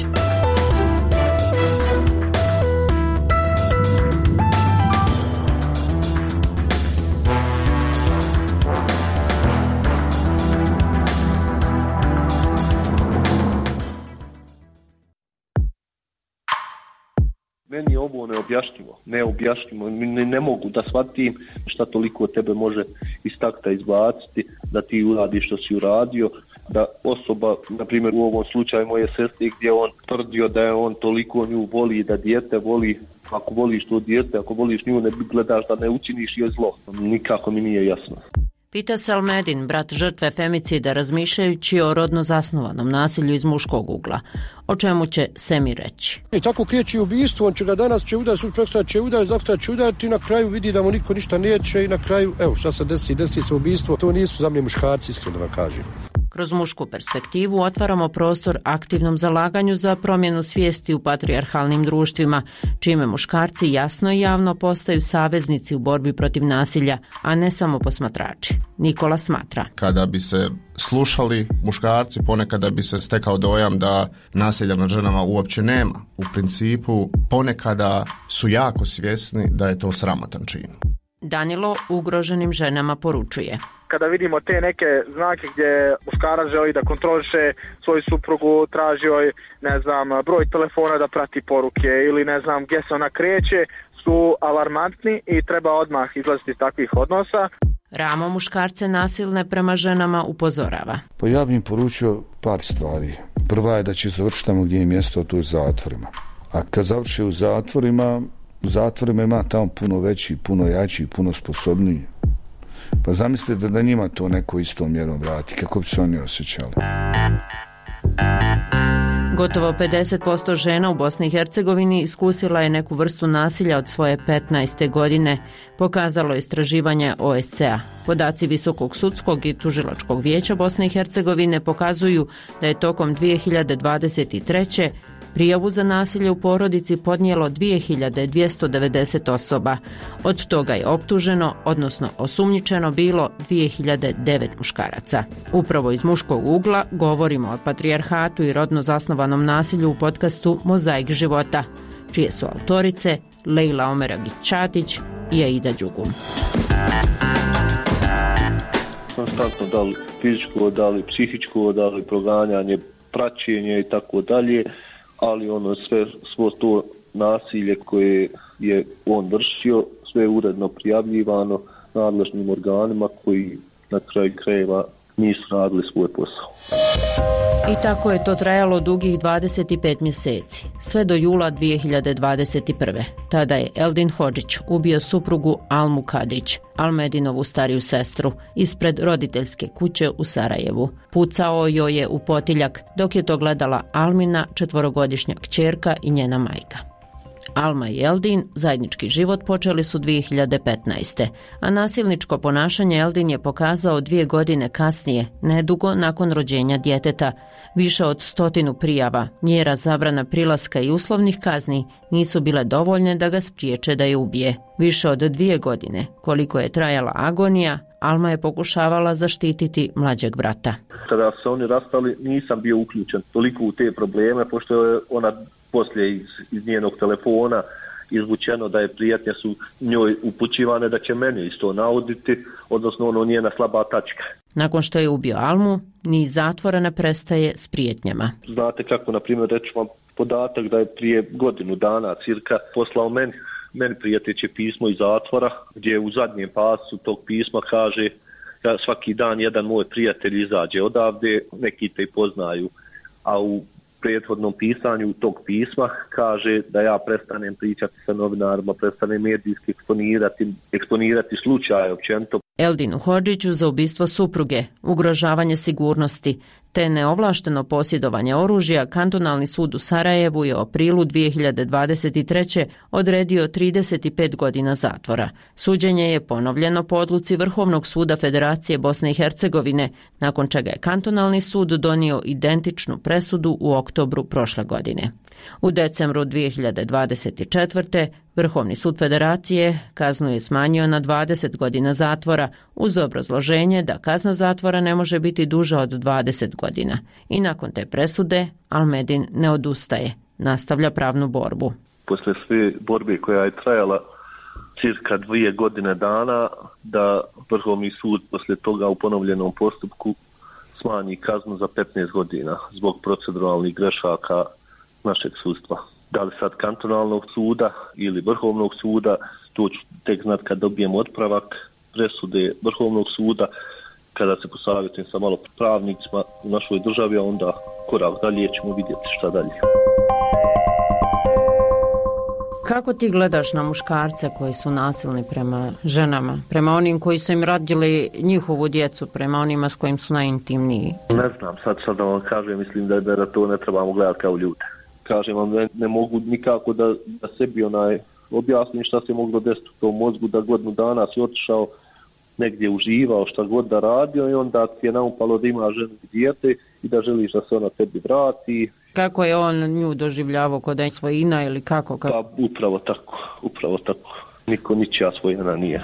Meni je ovo neobjašnjivo, neobjašnjivo, ne, ne mogu da shvatim šta toliko tebe može iz takta izbaciti, da ti uradiš što si uradio, da osoba, na primjer u ovom slučaju moje sestre, gdje on tvrdio da je on toliko nju voli, da dijete voli, ako voliš to dijete, ako voliš nju, ne gledaš da ne učiniš joj zlo. Nikako mi nije jasno. Pita se Almedin, brat žrtve femicida, razmišljajući o rodno zasnovanom nasilju iz muškog ugla. O čemu će Semi reći? I tako kriječi ubistvo, on će ga danas će udariti, sutra će udariti, zakon će udariti i na kraju vidi da mu niko ništa neće i na kraju, evo šta se desi, desi se ubistvo, to nisu za mene muškarci, iskreno da vam kažem. Kroz mušku perspektivu otvaramo prostor aktivnom zalaganju za promjenu svijesti u patrijarhalnim društvima, čime muškarci jasno i javno postaju saveznici u borbi protiv nasilja, a ne samo posmatrači. Nikola smatra. Kada bi se slušali muškarci, ponekada bi se stekao dojam da nasilja nad ženama uopće nema. U principu ponekada su jako svjesni da je to sramotan čin. Danilo ugroženim ženama poručuje. Kada vidimo te neke znake gdje muškarac želi da kontroliše svoju suprugu, traži joj, ne znam, broj telefona da prati poruke ili ne znam gdje se ona kreće, su alarmantni i treba odmah izlaziti iz takvih odnosa. Ramo muškarce nasilne prema ženama upozorava. Pa ja bih im poručio par stvari. Prva je da će završiti tamo gdje je mjesto, to je u zatvorima. A kad završi u zatvorima, u zatvorima ima tamo puno veći, puno jači, puno sposobniji. Pa zamislite da njima to neko istom mjerom vrati, kako bi se oni osjećali. Gotovo pedeset posto žena u Bosni i Hercegovini iskusila je neku vrstu nasilja od svoje petnaeste godine, pokazalo je istraživanje O S C E-a. Podaci Visokog sudskog i tužilačkog vijeća Bosne i Hercegovine pokazuju da je tokom dvije hiljade dvadeset treće prijavu za nasilje u porodici podnijelo dvije hiljade dvjesto devedeset osoba. Od toga je optuženo, odnosno osumnjičeno bilo dvije hiljade devet muškaraca. Upravo iz muškog ugla govorimo o patrijarhatu i rodno zasnovanom nasilju u podcastu Mozaik života, čije su autorice Lejla Omeragić-Čatić i Aida Đugum. Konstantno da li fizičko, da li psihičko, da li proganjanje, praćenje i tako dalje, ali ono sve, svo to nasilje koje je on vršio, sve je uredno prijavljivano nadležnim organima koji na kraju krajeva nisu radili svoj posao. I tako je to trajalo dugih dvadeset pet mjeseci, sve do jula dvije hiljade dvadeset prve. Tada je Eldin Hodžić ubio suprugu Almu Kadić, Almedinovu stariju sestru, ispred roditeljske kuće u Sarajevu. Pucao joj je u potiljak, dok je to gledala Almina, četvorogodišnja kćerka i njena majka. Alma i Eldin zajednički život počeli su dvije hiljade petnaeste. a nasilničko ponašanje Eldin je pokazao dvije godine kasnije, nedugo nakon rođenja djeteta. Više od stotinu prijava, mjera zabrana prilaska i uslovnih kazni nisu bile dovoljne da ga spriječe da je ubije. Više od dvije godine, koliko je trajala agonija, Alma je pokušavala zaštititi mlađeg brata. Kada se oni rastali, nisam bio uključen toliko u te probleme, pošto je ona poslije iz, iz njenog telefona izvučeno da je prijetnje su njoj upućivane da će mene isto nauditi, odnosno ono njena slaba tačka. Nakon što je ubio Almu, ni zatvora ne prestaje s prijetnjama. Znate kako, na primjer, reći vam podatak da je prije godinu dana cirka poslao meni, meni prijeteće pismo iz zatvora, gdje u zadnjem pasu tog pisma kaže da svaki dan jedan moj prijatelj izađe odavde, neki te i poznaju, a u prethodnom pisanju tog pisma kaže da ja prestanem pričati sa novinarima, prestanem medijski eksponirati, eksponirati slučaje općenito. Eldinu Hodžiću za ubistvo supruge, ugrožavanje sigurnosti, te neovlašteno posjedovanje oružja, kantonalni sud u Sarajevu je u aprilu dvije hiljade dvadeset treće odredio trideset pet godina zatvora. Suđenje je ponovljeno po odluci Vrhovnog suda Federacije Bosne i Hercegovine, nakon čega je kantonalni sud donio identičnu presudu u oktobru prošle godine. U decembru dvije hiljade dvadeset četvrte. Vrhovni sud Federacije kaznu je smanjio na dvadeset godina zatvora uz obrazloženje da kazna zatvora ne može biti duža od dvadeset godina. I nakon te presude Almedin ne odustaje, nastavlja pravnu borbu. Posle sve borbe koja je trajala cirka dvije godine dana, da Vrhovni sud posle toga u ponovljenom postupku smanji kaznu za petnaest godina zbog proceduralnih grešaka našeg sudstva. Da li sad kantonalnog suda ili Vrhovnog suda, to ću tek znat kad dobijem otpravak presude Vrhovnog suda, kada se posavjetujem sa malo pravnicima u našoj državi, a onda korak dalje ćemo vidjeti šta dalje. Kako ti gledaš na muškarce koji su nasilni prema ženama, prema onim koji su im rodili njihovu djecu, prema onima s kojim su najintimniji? Ne znam, sad, sad da vam kažem, mislim da, da to ne trebamo gledati kao ljude. Kažem vam, ne, ne mogu nikako da, da sebi onaj objasnim šta se moglo desiti u tom mozgu, da godinu dana si otišao negdje uživao, šta god da radio i onda ti je naupalo da ima ženu i dijete i da želiš da se ona tebi vrati. Kako je on nju doživljavao, kod je svojina ili kako? kako? Pa upravo tako, upravo tako. Niko ničija svojina nije.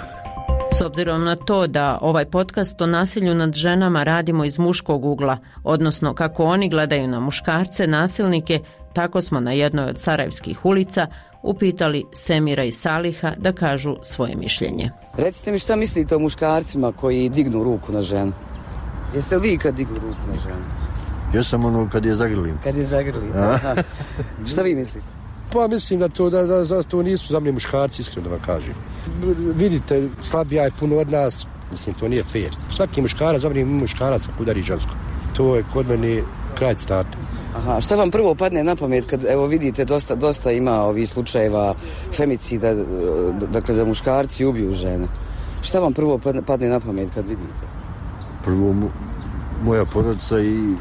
S obzirom na to da ovaj podcast o nasilju nad ženama radimo iz muškog ugla, odnosno kako oni gledaju na muškarce, nasilnike, tako smo na jednoj od sarajevskih ulica upitali Semira i Saliha da kažu svoje mišljenje. Recite mi šta mislite o muškarcima koji dignu ruku na ženu? Jeste li vi kad dignu ruku na ženu? Ja sam ono kad je zagrlim. Kad je zagrlim, aha. Šta vi mislite? Pa mislim da to, da, da, da to nisu za mene muškarci, iskreno da vam kažem. Vidite, slabija je puno od nas, mislim to nije fair. Svaki muškarac, za mene muškarac udari žensko. To je kod mene kraj starta. Aha, šta vam prvo padne na pamet kad, evo vidite, dosta, dosta ima ovih slučajeva femicida, dakle da muškarci ubiju žene. Šta vam prvo padne na pamet kad vidite? Prvo moja porodica i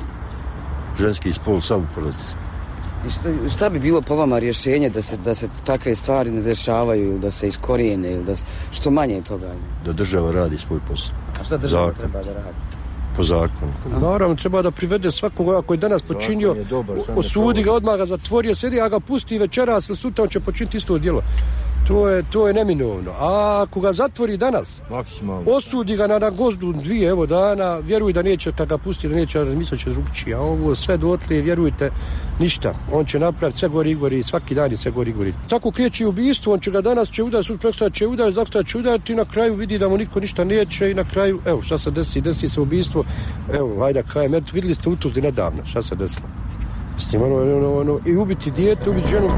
ženski spol sav porodica. I šta, šta bi bilo po vama rješenje da se, da se takve stvari ne dešavaju ili da se iskorijene ili da se, što manje toga? Da država radi svoj posao. A šta država Zakon. treba da radi? Po zakonu. Naravno, treba da privede svakoga koji je danas počinio, je dobar, osudi ga, odmah ga zatvorio, sjedi, a ga pusti večeras ili sutra, on će počiniti isto djelo. To je, to je neminovno. A ako ga zatvori danas, maksimalno, osudi ga na, na gozdu dvije evo dana, vjeruj da neće, kad ga pusti, da neće razmisliti će drugčije. A ovo sve dotle, vjerujte, ništa. On će napraviti sve gori i gori, svaki dan je sve gori i gori. Tako kriječi ubistvo, on će ga danas će udariti, sutra prekosutra će udariti, zakosutra će udariti i na kraju vidi da mu niko ništa neće i na kraju, evo, šta se desi, desi se ubistvo. Evo, ajde, kajem, eto, vidjeli ste u Tuzli nedavno, šta se desilo. Mislim, ono, ono, ono, i ubiti dijete, ubiti ženu.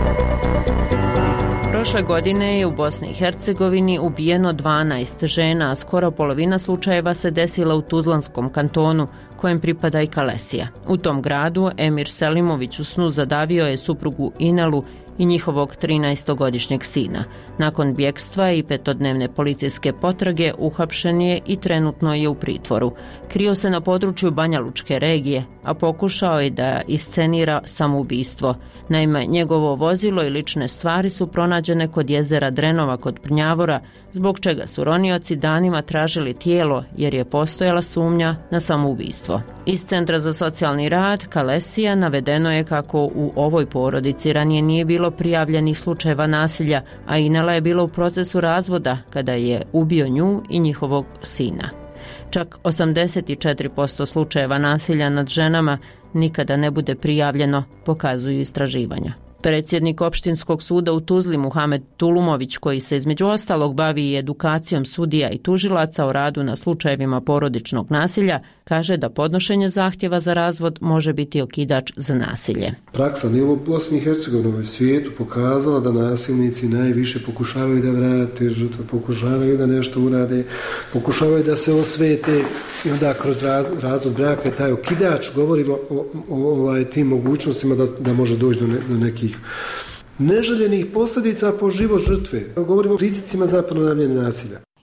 Prošle godine je u Bosni i Hercegovini ubijeno dvanaest žena, a skoro polovina slučajeva se desila u Tuzlanskom kantonu, kojem pripada i Kalesija. U tom gradu Emir Selimović u snu zadavio je suprugu Inelu i njihovog trinaestogodišnjeg sina. Nakon bjekstva i petodnevne policijske potrage uhapšen je i trenutno je u pritvoru. Krio se na području Banja Lučke regije, a pokušao je da iscenira samoubistvo. Naime, njegovo vozilo i lične stvari su pronađene kod jezera Drenova kod Prnjavora, zbog čega su ronioci danima tražili tijelo jer je postojala sumnja na samoubistvo. Iz Centra za socijalni rad Kalesija navedeno je kako u ovoj porodici ranije nije bilo prijavljenih slučajeva nasilja, a Inela je bila u procesu razvoda kada je ubio nju i njihovog sina. Čak osamdeset četiri posto slučajeva nasilja nad ženama nikada ne bude prijavljeno, pokazuju istraživanja. Predsjednik opštinskog suda u Tuzli Muhamed Tulumović, koji se između ostalog bavi i edukacijom sudija i tužilaca o radu na slučajevima porodičnog nasilja, kaže da podnošenje zahtjeva za razvod može biti okidač za nasilje. Praksa ne u Bosni i Hercegovini, u svijetu pokazala da nasilnici najviše pokušavaju da vrate žrtve, pokušavaju da nešto urade, pokušavaju da se osvete i onda kroz raz, razvod braka je taj okidač, govorimo o, o, o ovaj, tim mogućnostima da, da može doći do, ne, do nekih neželjenih posljedica po život žrtve. Govorimo o rizicima za ponavljanje nasilja.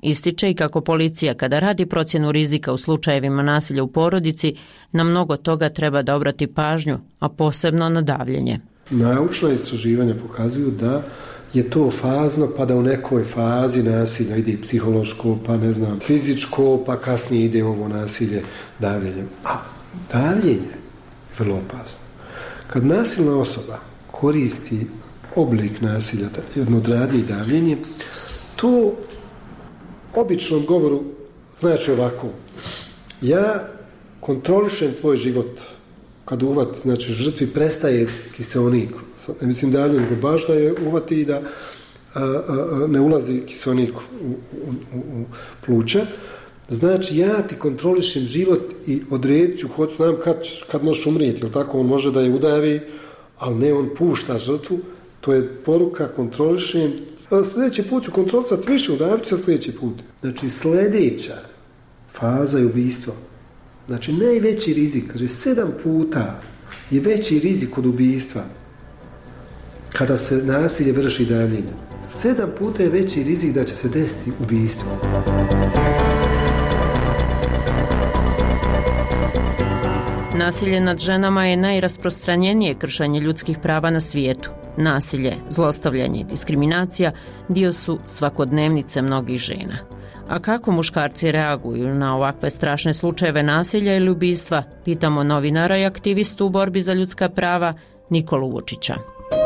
Ističe i kako policija kada radi procjenu rizika u slučajevima nasilja u porodici, na mnogo toga treba da obrati pažnju, a posebno na davljenje. Naučna istraživanja pokazuju da je to fazno, pa da u nekoj fazi nasilja ide psihološko, pa ne znam, fizičko, pa kasnije ide ovo nasilje davljenjem. A davljenje je vrlo opasno. Kad nasilna osoba koristi oblik nasilja, jedno od radnji davljenje, to običnom govoru znači ovako: ja kontrolišem tvoj život. Kad uvati, znači žrtvi prestaje kiseonik. Ne mislim dalje, nego baš da je uvati i da a, a, ne ulazi kiseonik u, u, u, u pluća. Znači ja ti kontrolišem život i odredit ću, hoću znam kad, kad možeš umrijeti, jel tako? On može da je udavi, ali ne, on pušta žrtvu. To je poruka, kontrolišem. Sljedeći put ću kontrolisati više, udavit ću se sljedeći put. Znači sljedeća faza je ubistvo. Znači najveći rizik, kaže sedam puta je veći rizik od ubistva kada se nasilje vrši davljenjem. Sedam puta je veći rizik da će se desiti ubistvo. Nasilje nad ženama je najrasprostranjenije kršenje ljudskih prava na svijetu. Nasilje, zlostavljanje i diskriminacija dio su svakodnevnice mnogih žena. A kako muškarci reaguju na ovakve strašne slučajeve nasilja ili ubistva, pitamo novinara i aktivistu u borbi za ljudska prava Nikolu Vučića.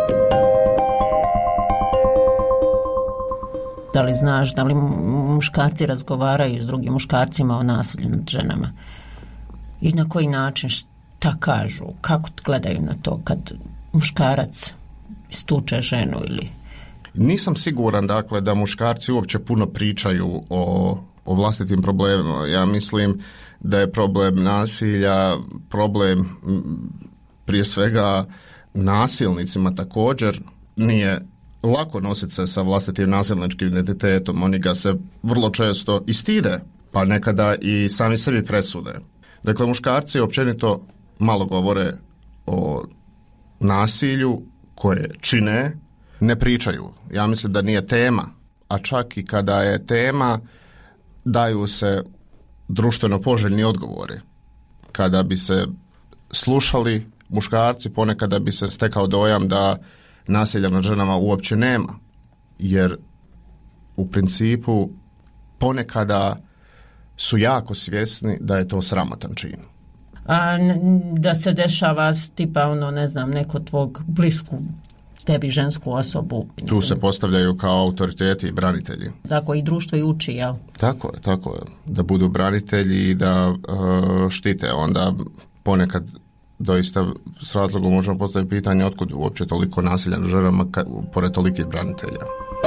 Da li znaš da li muškarci razgovaraju s drugim muškarcima o nasilju nad ženama? I na koji način, šta kažu, kako gledaju na to kad muškarac istuče ženu ili... Nisam siguran, dakle, da muškarci uopće puno pričaju o, o vlastitim problemima. Ja mislim da je problem nasilja, problem prije svega nasilnicima također. Nije lako nositi se sa vlastitim nasilničkim identitetom. Oni ga se vrlo često i stide, pa nekada i sami sebi presude. Dakle, muškarci općenito malo govore o nasilju koje čine, ne pričaju. Ja mislim da nije tema, a čak i kada je tema, daju se društveno poželjni odgovori. Kada bi se slušali muškarci, ponekada bi se stekao dojam da nasilja nad ženama uopće nema, jer u principu ponekada su jako svjesni da je to sramotan čin. A da se dešava tipa ono, ne znam, neko tvog blisku tebi žensku osobu. Tu se postavljaju kao autoriteti i branitelji. Tako i društvo i uči, jel? Tako je, tako je. Da budu branitelji i da uh, štite. Onda ponekad doista s razlogom možemo postaviti pitanje otkud uopće toliko nasilja na ženama ka, pored tolikih branitelja.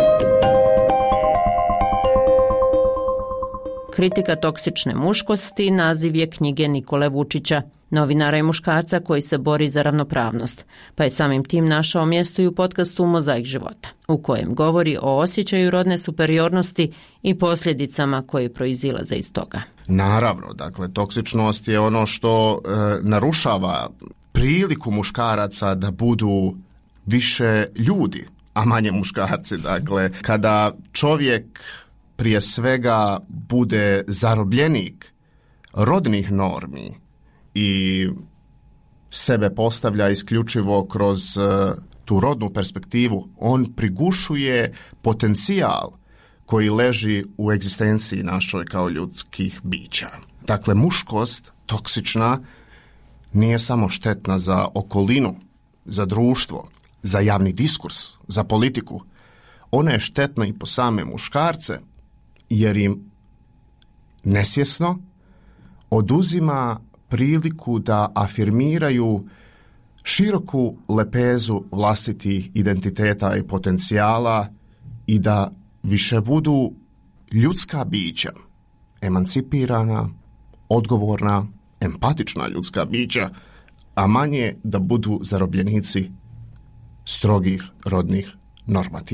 Kritika toksične muškosti naziv je knjige Nikole Vučića, novinara i muškarca koji se bori za ravnopravnost, pa je samim tim našao mjesto i u podcastu Mozaik života, u kojem govori o osjećaju rodne superiornosti i posljedicama koje proizilaze iz toga. Naravno, dakle, toksičnost je ono što e, narušava priliku muškaraca da budu više ljudi, a manje muškarci. Dakle, kada čovjek prije svega bude zarobljenik rodnih normi i sebe postavlja isključivo kroz uh, tu rodnu perspektivu, on prigušuje potencijal koji leži u egzistenciji našoj kao ljudskih bića. Dakle, muškost toksična nije samo štetna za okolinu, za društvo, za javni diskurs, za politiku. Ona je štetna i po same muškarce, jer im nesvjesno oduzima priliku da afirmiraju široku lepezu vlastitih identiteta i potencijala i da više budu ljudska bića, emancipirana, odgovorna, empatična ljudska bića, a manje da budu zarobljenici strogih rodnih normativa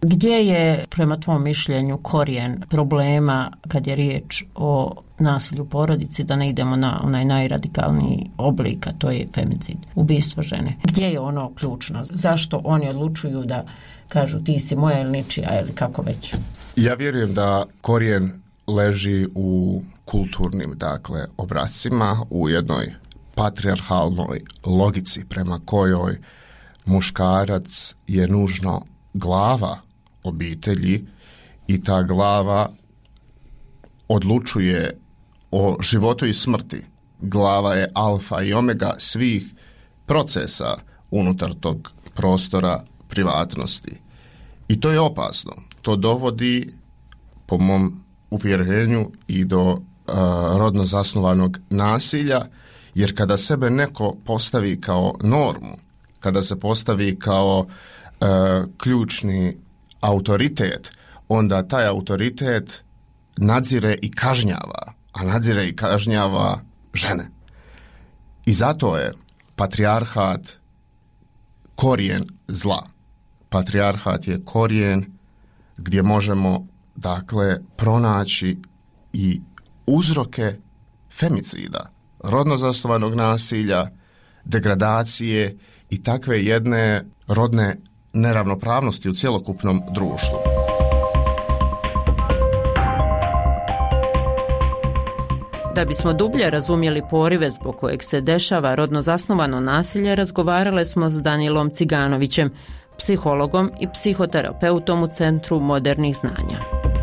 Gdje je, prema tvom mišljenju, korijen problema kad je riječ o nasilju u porodici, da ne idemo na onaj najradikalniji oblik, a to je femicid, ubistvo žene? Gdje je ono ključno? Zašto oni odlučuju da kažu ti si moja ili ničija ili kako već? Ja vjerujem da korijen leži u kulturnim, dakle, obrascima, u jednoj patrijarhalnoj logici prema kojoj muškarac je nužno glava obitelji i ta glava odlučuje o životu i smrti. Glava je alfa i omega svih procesa unutar tog prostora privatnosti. I to je opasno. To dovodi, po mom uvjerenju, i do uh, rodno zasnovanog nasilja, jer kada sebe neko postavi kao normu, kada se postavi kao uh, ključni autoritet, onda taj autoritet nadzire i kažnjava, a nadzire i kažnjava žene. I zato je patrijarhat korijen zla. Patrijarhat je korijen gdje možemo, dakle, pronaći i uzroke femicida, rodno zasnovanog nasilja, degradacije i takve jedne rodne neravnopravnosti u cjelokupnom društvu. Da bismo dublje razumjeli porive zbog kojeg se dešava rodno zasnovano nasilje, razgovarale smo s Danilom Ciganovićem, psihologom i psihoterapeutom u Centru modernih znanja.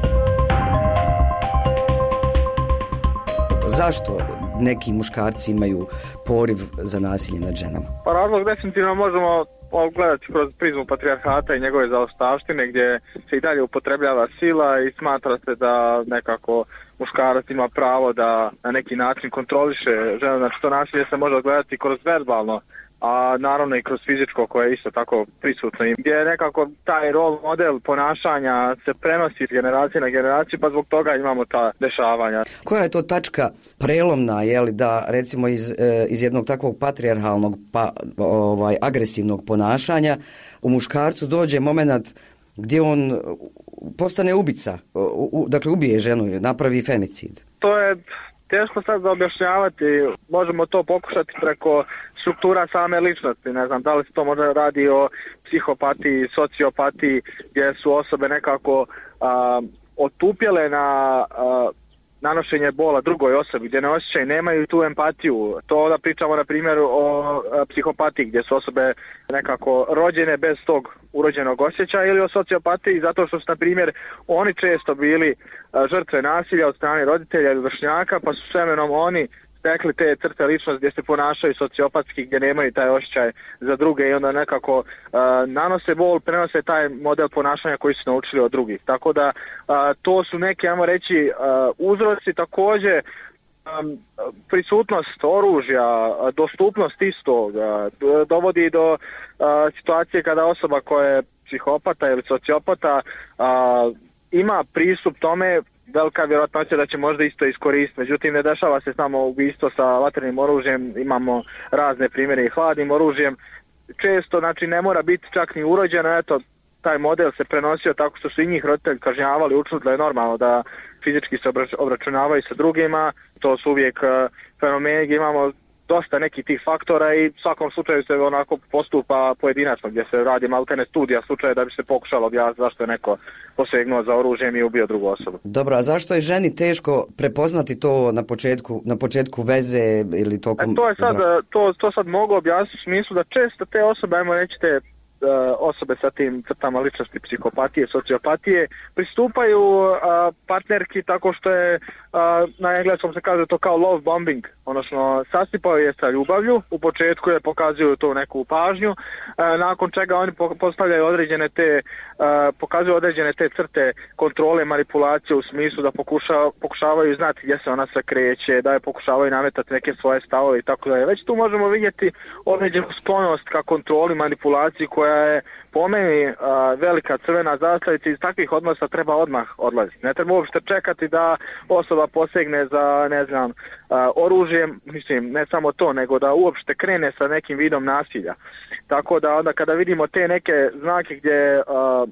Zašto neki muškarci imaju poriv za nasilje nad ženama? Pa razlog definitivno možemo gledati kroz prizmu patrijarhata i njegove zaostavštine, gdje se i dalje upotrebljava sila i smatra se da nekako muškarac ima pravo da na neki način kontroliše ženu. Znači to nasilje se može gledati kroz verbalno, a naravno i kroz fizičko koje je isto tako prisutno. Gdje je nekako taj rol model ponašanja se prenosi iz generacije na generaciju, pa zbog toga imamo ta dešavanja. Koja je to tačka prelomna, je li, da recimo iz, iz jednog takvog patrijarhalnog pa ovaj agresivnog ponašanja u muškarcu dođe moment gdje on postane ubica, u, dakle ubije ženu, napravi femicid? To je teško sad da objašnjavati, možemo to pokušati preko struktura same ličnosti, ne znam da li se to možda radi o psihopatiji, sociopatiji, gdje su osobe nekako a, otupjele na a, nanošenje bola drugoj osobi, gdje ne osjećaju, nemaju tu empatiju. To da pričamo na primjer o a, psihopatiji, gdje su osobe nekako rođene bez tog urođenog osjećaja, ili o sociopatiji zato što su na primjer oni često bili a, žrtve nasilja od strane roditelja ili vršnjaka, pa su s vremenom oni stekli te crte ličnosti gdje se ponašaju sociopatski, gdje nemaju taj osjećaj za druge i onda nekako uh, nanose bol, prenose taj model ponašanja koji su naučili od drugih. Tako da uh, to su neki, ajmo reći, uh, uzroci. Također um, prisutnost oružja, dostupnost istog uh, dovodi do uh, situacije kada osoba koja je psihopata ili sociopata uh, ima pristup tome, velika vjerojatnoća da će možda isto iskoristiti. Međutim, ne dešava se samo ubistvo sa vatrenim oružjem, imamo razne primjere i hladnim oružjem. Često, znači, ne mora biti čak ni urođeno, eto, taj model se prenosio tako što su i njih roditelji kažnjavali, učili da je normalno da fizički se obračunavaju sa drugima. To su uvijek uh, fenomeni gdje imamo dosta nekih tih faktora i u svakom slučaju se onako postupa pojedinačno, gdje se radi maltene studija slučaja da bi se pokušalo objasniti zašto je neko posegnuo za oružjem i ubio drugu osobu. Dobro, a zašto je ženi teško prepoznati to na početku, na početku veze ili tokom... E, to je sad, to, to sad mogu objasniti u smislu da često te osobe, ajmo reći te osobe sa tim crtama ličnosti psihopatije, sociopatije, pristupaju uh, partnerki tako što je, uh, na engleskom se kaže to kao love bombing, odnosno sasipaju je sa ljubavlju, u početku je pokazuju tu neku pažnju, uh, nakon čega oni postavljaju određene te, uh, pokazuju određene te crte kontrole, manipulacije u smislu da pokuša, pokušavaju znati gdje se ona se kreće, da je pokušavaju nametati neke svoje stavove i tako da. Već tu možemo vidjeti određenu sklonost ka kontroli, manipulaciji koja je po meni uh, velika crvena zastavica. Iz takvih odnosa treba odmah odlaziti. Ne treba uopšte čekati da osoba posegne za, ne znam, uh, oružjem, mislim, ne samo to, nego da uopšte krene sa nekim vidom nasilja. Tako da onda kada vidimo te neke znake gdje uh,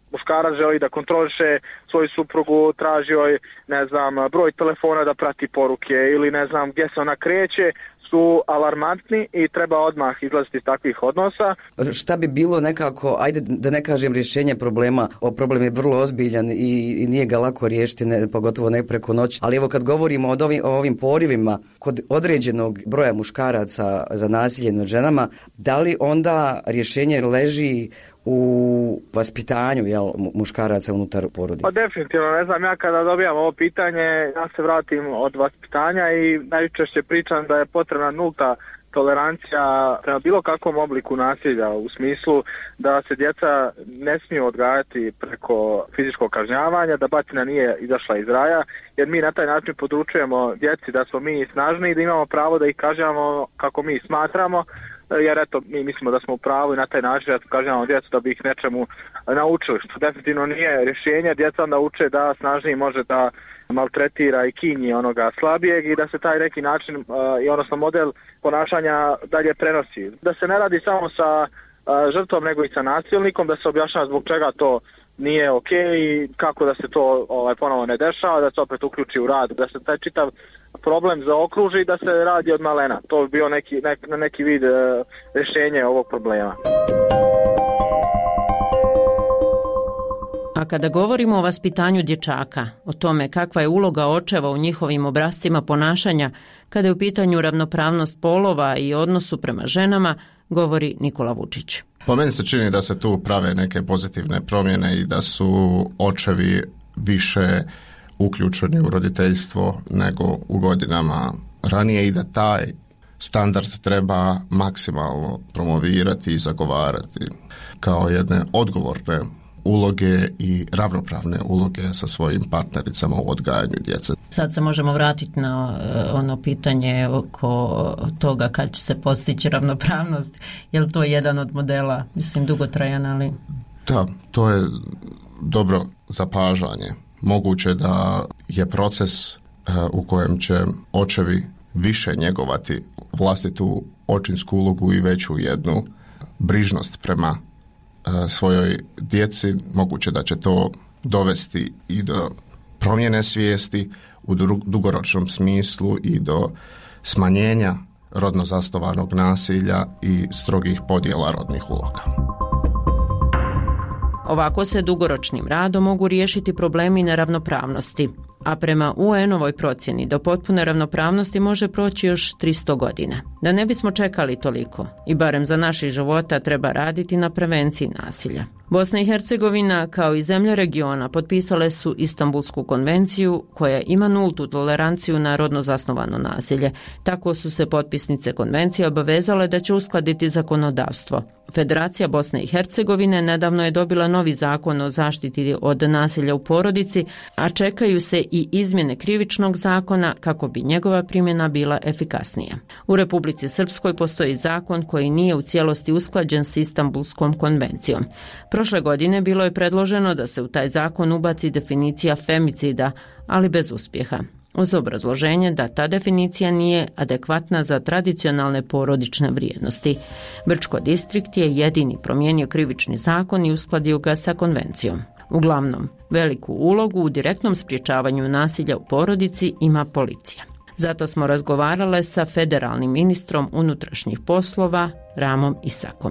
muškarac želi da kontroliše svoju suprugu, traži joj, ne znam, broj telefona da prati poruke ili ne znam gdje se ona kreće, su alarmantni i treba odmah izlaziti iz takvih odnosa. Šta bi bilo nekako, ajde da ne kažem rješenje problema, o problem je vrlo ozbiljan i, i nije ga lako riješiti, ne, pogotovo ne preko noći, ali evo kad govorimo o ovim, o ovim porivima kod određenog broja muškaraca za nasilje nad ženama, da li onda rješenje leži u vaspitanju, jel, muškaraca unutar porodice? Pa definitivno, ne znam, ja kada dobijam ovo pitanje, ja se vratim od vaspitanja i najčešće pričam da je potrebna nulta tolerancija prema bilo kakvom obliku nasilja, u smislu da se djeca ne smiju odgajati preko fizičkog kažnjavanja, da batina nije izašla iz raja, jer mi na taj način područujemo djeci da smo mi snažni i da imamo pravo da ih kažnjavamo kako mi smatramo, jer eto, mi mislimo da smo u pravu i na taj način da kažnjavamo djecu da bi ih nečemu naučili, što definitivno nije rješenje. Djeca onda uče da snažniji može da maltretira i kinji onoga slabijeg i da se taj neki način, uh, i odnosno model ponašanja dalje prenosi. Da se ne radi samo sa uh, žrtvom nego i sa nasilnikom, da se objašnjava zbog čega to nije ok i kako da se to ovaj, ponovo ne dešava, da se opet uključi u rad, da se taj čitav problem zaokruži i da se radi od malena. To bi bio neki, nek, neki vid uh, rješenja ovog problema. A kada govorimo o vaspitanju dječaka, o tome kakva je uloga očeva u njihovim obrascima ponašanja, kada je u pitanju ravnopravnost polova i odnosu prema ženama, govori Nikola Vučić. Po meni se čini da se tu prave neke pozitivne promjene i da su očevi više uključeni u roditeljstvo nego u godinama ranije i da taj standard treba maksimalno promovirati i zagovarati kao jedne odgovorne uloge i ravnopravne uloge sa svojim partnericama u odgajanju djece. Sad se možemo vratiti na ono pitanje oko toga kad će se postići ravnopravnost. Je li to jedan od modela, mislim, dugotrajan, ali... Da, to je dobro zapažanje. Moguće da je proces u kojem će očevi više njegovati vlastitu očinsku ulogu i veću jednu brižnost prema svojoj djeci, moguće da će to dovesti i do promjene svijesti u dugoročnom smislu i do smanjenja rodno zasnovanog nasilja i strogih podjela rodnih uloga. Ovako se dugoročnim radom mogu riješiti problemi neravnopravnosti, a prema U N-ovoj procjeni do potpune ravnopravnosti može proći još tristo godina. Da ne bismo čekali toliko i barem za naših života treba raditi na prevenciji nasilja. Bosna i Hercegovina kao i zemlje regiona potpisale su Istanbulsku konvenciju koja ima nultu toleranciju na rodno zasnovano nasilje. Tako su se potpisnice konvencije obavezale da će uskladiti zakonodavstvo. Federacija Bosne i Hercegovine nedavno je dobila novi zakon o zaštiti od nasilja u porodici, a čekaju se i izmjene krivičnog zakona kako bi njegova primjena bila efikasnija. U Republici Srpskoj postoji zakon koji nije u cijelosti usklađen s Istanbulskom konvencijom. Prošle godine bilo je predloženo da se u taj zakon ubaci definicija femicida, ali bez uspjeha, uz obrazloženje da ta definicija nije adekvatna za tradicionalne porodične vrijednosti. Brčko distrikt je jedini promijenio krivični zakon i uskladio ga sa konvencijom. Uglavnom, veliku ulogu u direktnom sprječavanju nasilja u porodici ima policija. Zato smo razgovarale sa federalnim ministrom unutrašnjih poslova Ramom Isakom.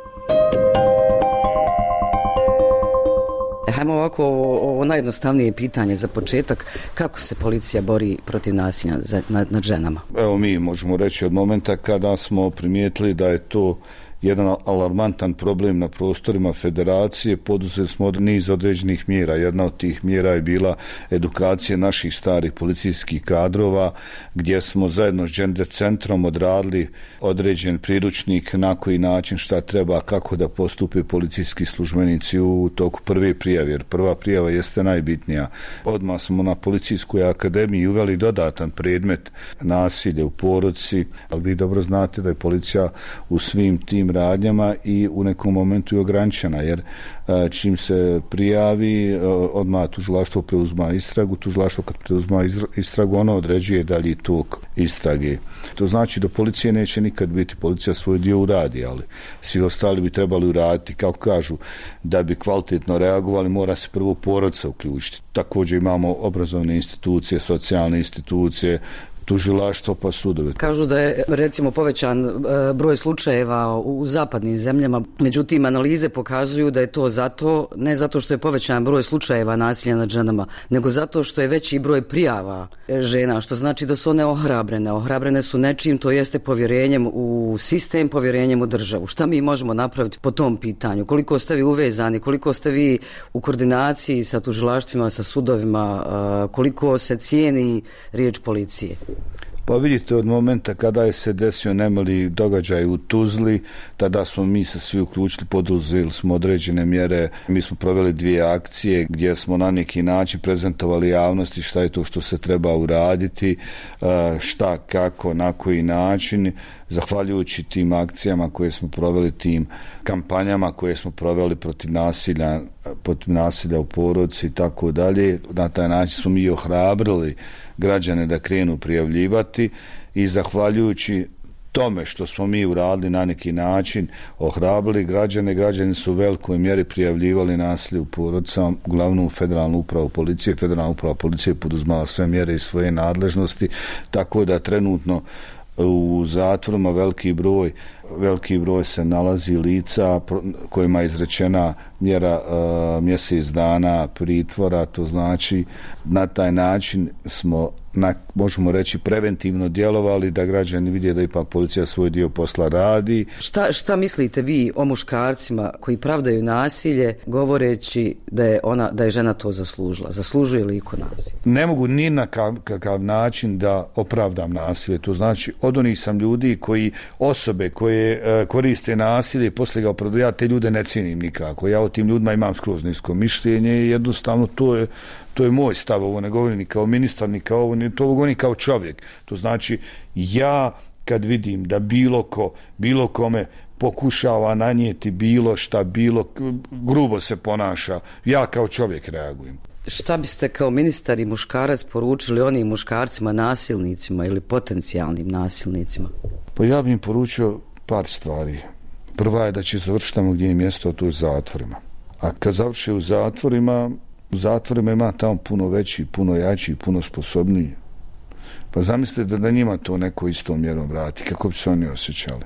Hajmo ovako, ovo najjednostavnije pitanje za početak, kako se policija bori protiv nasilja nad, nad ženama? Evo, mi možemo reći od momenta kada smo primijetili da je to jedan alarmantan problem na prostorima federacije, poduzeli smo niz određenih mjera. Jedna od tih mjera je bila edukacija naših starih policijskih kadrova, gdje smo zajedno s Gender centrom odradili određen priručnik na koji način šta treba, kako da postupe policijski službenici u toku prve prijave, jer prva prijava jeste najbitnija. Odmah smo na policijskoj akademiji uveli dodatan predmet nasilje u porodici, ali vi dobro znate da je policija u svim tim radnjama i u nekom momentu je ograničena, jer čim se prijavi, odmah tužilaštvo preuzma istragu, tužilaštvo kad preuzma istragu, ono određuje dalji tok istrage. To znači da policije neće nikad biti, policija svoj dio uradi, ali svi ostali bi trebali uraditi, kao kažu, da bi kvalitetno reagovali, mora se prvo porodica uključiti. Također imamo obrazovne institucije, socijalne institucije, tužilaštvo pa sudovi. Kažu da je recimo povećan e, broj slučajeva u zapadnim zemljama, međutim analize pokazuju da je to zato, ne zato što je povećan broj slučajeva nasilja nad ženama, nego zato što je veći broj prijava žena, što znači da su one ohrabrene. Ohrabrene su nečim, to jeste povjerenjem u sistem, povjerenjem u državu. Šta mi možemo napraviti po tom pitanju? Koliko ste vi uvezani, koliko ste vi u koordinaciji sa tužilaštvima, sa sudovima, e, koliko se cijeni riječ policije? Pa vidite, od momenta kada je se desio nemili događaj u Tuzli, tada smo mi se svi uključili, poduzeli smo određene mjere. Mi smo proveli dvije akcije gdje smo na neki način prezentovali javnosti šta je to što se treba uraditi, šta, kako, na koji način. Zahvaljujući tim akcijama koje smo proveli, tim kampanjama koje smo proveli protiv nasilja, protiv nasilja u porodici i tako dalje, na taj način smo mi ohrabrili građane da krenu prijavljivati i zahvaljujući tome što smo mi uradili na neki način, ohrabrili građane, građani su u velikoj mjeri prijavljivali nasilje u porodicama, uglavnom federalnu upravu policije. Federalna uprava policije poduzmala sve mjere iz svoje nadležnosti, tako da trenutno u zatvorima veliki broj veliki broj se nalazi lica kojima je izrečena mjera uh, mjesec dana pritvora. To znači na taj način smo, na, možemo reći, preventivno djelovali da građani vide da ipak policija svoj dio posla radi. Šta, šta mislite vi o muškarcima koji pravdaju nasilje govoreći da je ona, da je žena to zaslužila? Zaslužuje li iko nasilje? Ne mogu ni na kakav način da opravdam nasilje. To znači od onih sam ljudi koji, osobe koje koriste nasilje i poslije ga opravdaju, ja te ljude ne cijenim nikako. Ja o tim ljudima imam skroz nisko mišljenje i jednostavno to je To je moj stav, ovo ne govorim ni kao ministar, ni kao ovo, ni to govorim kao čovjek. To znači, ja kad vidim da bilo ko, bilo kome pokušava nanijeti bilo šta, bilo grubo se ponaša, ja kao čovjek reagujem. Šta biste kao ministar i muškarac poručili onim muškarcima nasilnicima ili potencijalnim nasilnicima? Pa ja bih im poručio par stvari. Prva je da će završiti tamo gdje je mjesto, to je zatvorima. A kad završi u zatvorima, u zatvorima ima tamo puno veći, puno jači, puno sposobniji. Pa zamislite da njima to neko istom mjerom vrati, kako bi se oni osjećali.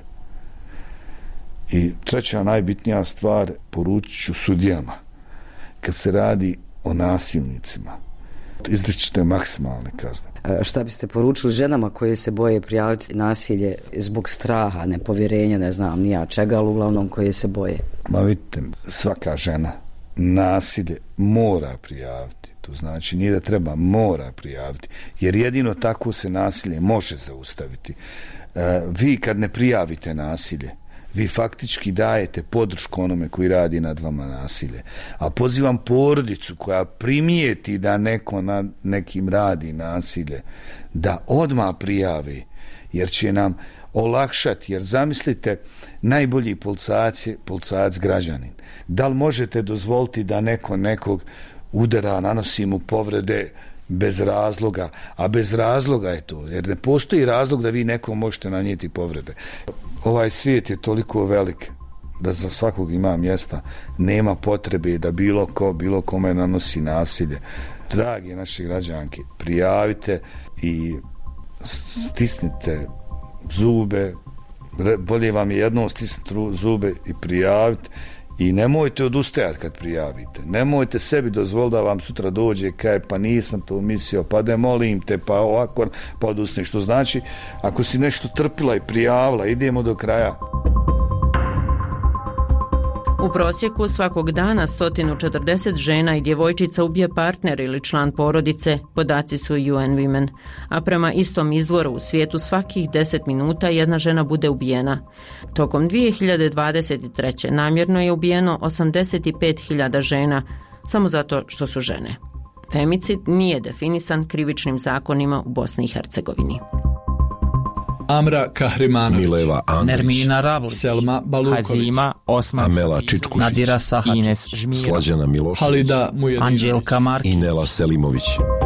I treća najbitnija stvar, poručit ću sudijama. Kad se radi o nasilnicima, izričite maksimalne kazne. A šta biste poručili ženama koje se boje prijaviti nasilje zbog straha, nepovjerenja, ne znam nija čega, ali uglavnom koje se boje? Ma vidite, svaka žena nasilje mora prijaviti. To znači nije da treba, mora prijaviti. Jer jedino tako se nasilje može zaustaviti. E, vi kad ne prijavite nasilje, vi faktički dajete podršku onome koji radi nad vama nasilje. A pozivam porodicu koja primijeti da neko nad nekim radi nasilje, da odmah prijavi, jer će nam olakšati. Jer zamislite, najbolji policajac je policajac građanin. Da li možete dozvoliti da neko nekog udara, nanosi mu povrede bez razloga, a bez razloga je to, jer ne postoji razlog da vi nekom možete nanijeti povrede. Ovaj svijet je toliko velik da za svakog ima mjesta, nema potrebe da bilo ko, bilo kome nanosi nasilje. Dragi naši građanki, prijavite i stisnite zube, bolje vam je jednom stisniti zube i prijaviti. I nemojte odustajati kad prijavite. Nemojte sebi dozvoliti da vam sutra dođe kaj pa nisam to mislio, pa da molim te, pa ovako, pa odustane. Što znači, ako si nešto trpila i prijavila, idemo do kraja. U prosjeku svakog dana sto četrdeset žena i djevojčica ubije partner ili član porodice, podaci su U N Women. A prema istom izvoru u svijetu svakih deset minuta jedna žena bude ubijena. Tokom dvije hiljade dvadeset treće namjerno je ubijeno osamdeset pet hiljada žena, samo zato što su žene. Femicid nije definisan krivičnim zakonima u Bosni i Hercegovini. Amra Kahrimanović, Mileva Andrić, Nermina Ravlić, Selma Baluković, Hazima Osman, Amela Čičkušić, Nadira Sahačić, Ines Žmira, Slađana Milošević, Halida Mujedinović, Anđelka Markić i Nela Selimović.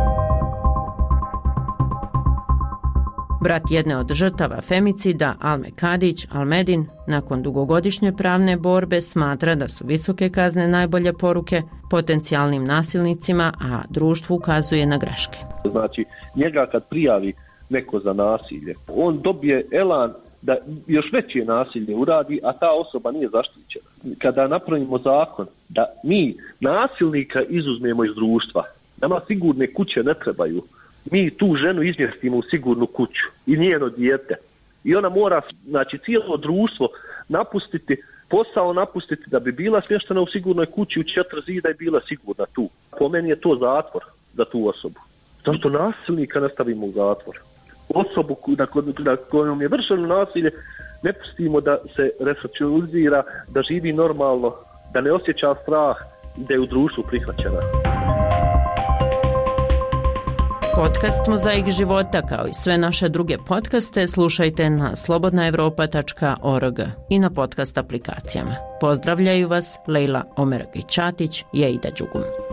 Brat jedne od žrtava femicida, Alme Kadić, Almedin, nakon dugogodišnje pravne borbe smatra da su visoke kazne najbolje poruke potencijalnim nasilnicima, a društvu ukazuje na greške. Znači, njega kad prijavi neko za nasilje, on dobije elan da još veće nasilje uradi, a ta osoba nije zaštićena. Kada napravimo zakon da mi nasilnika izuzmemo iz društva, nama sigurne kuće ne trebaju, mi tu ženu izmjestimo u sigurnu kuću i njeno dijete. I ona mora, znači, cijelo društvo napustiti, posao napustiti da bi bila smještena u sigurnoj kući u četiri zida i bila sigurna tu. Po meni je to zatvor za tu osobu. Zašto nasilnika ne stavimo u zatvor? Osobu na, na kojom je vršeno nasilje ne pustimo da se resocijalizira, da živi normalno, da ne osjeća strah i da je u društvu prihvaćena. Podcast Mozaik života kao i sve naše druge podcaste slušajte na slobodna evropa tačka org i na podcast aplikacijama. Pozdravljaju vas Lejla Omeragić-Ćatić i Aida Đugum.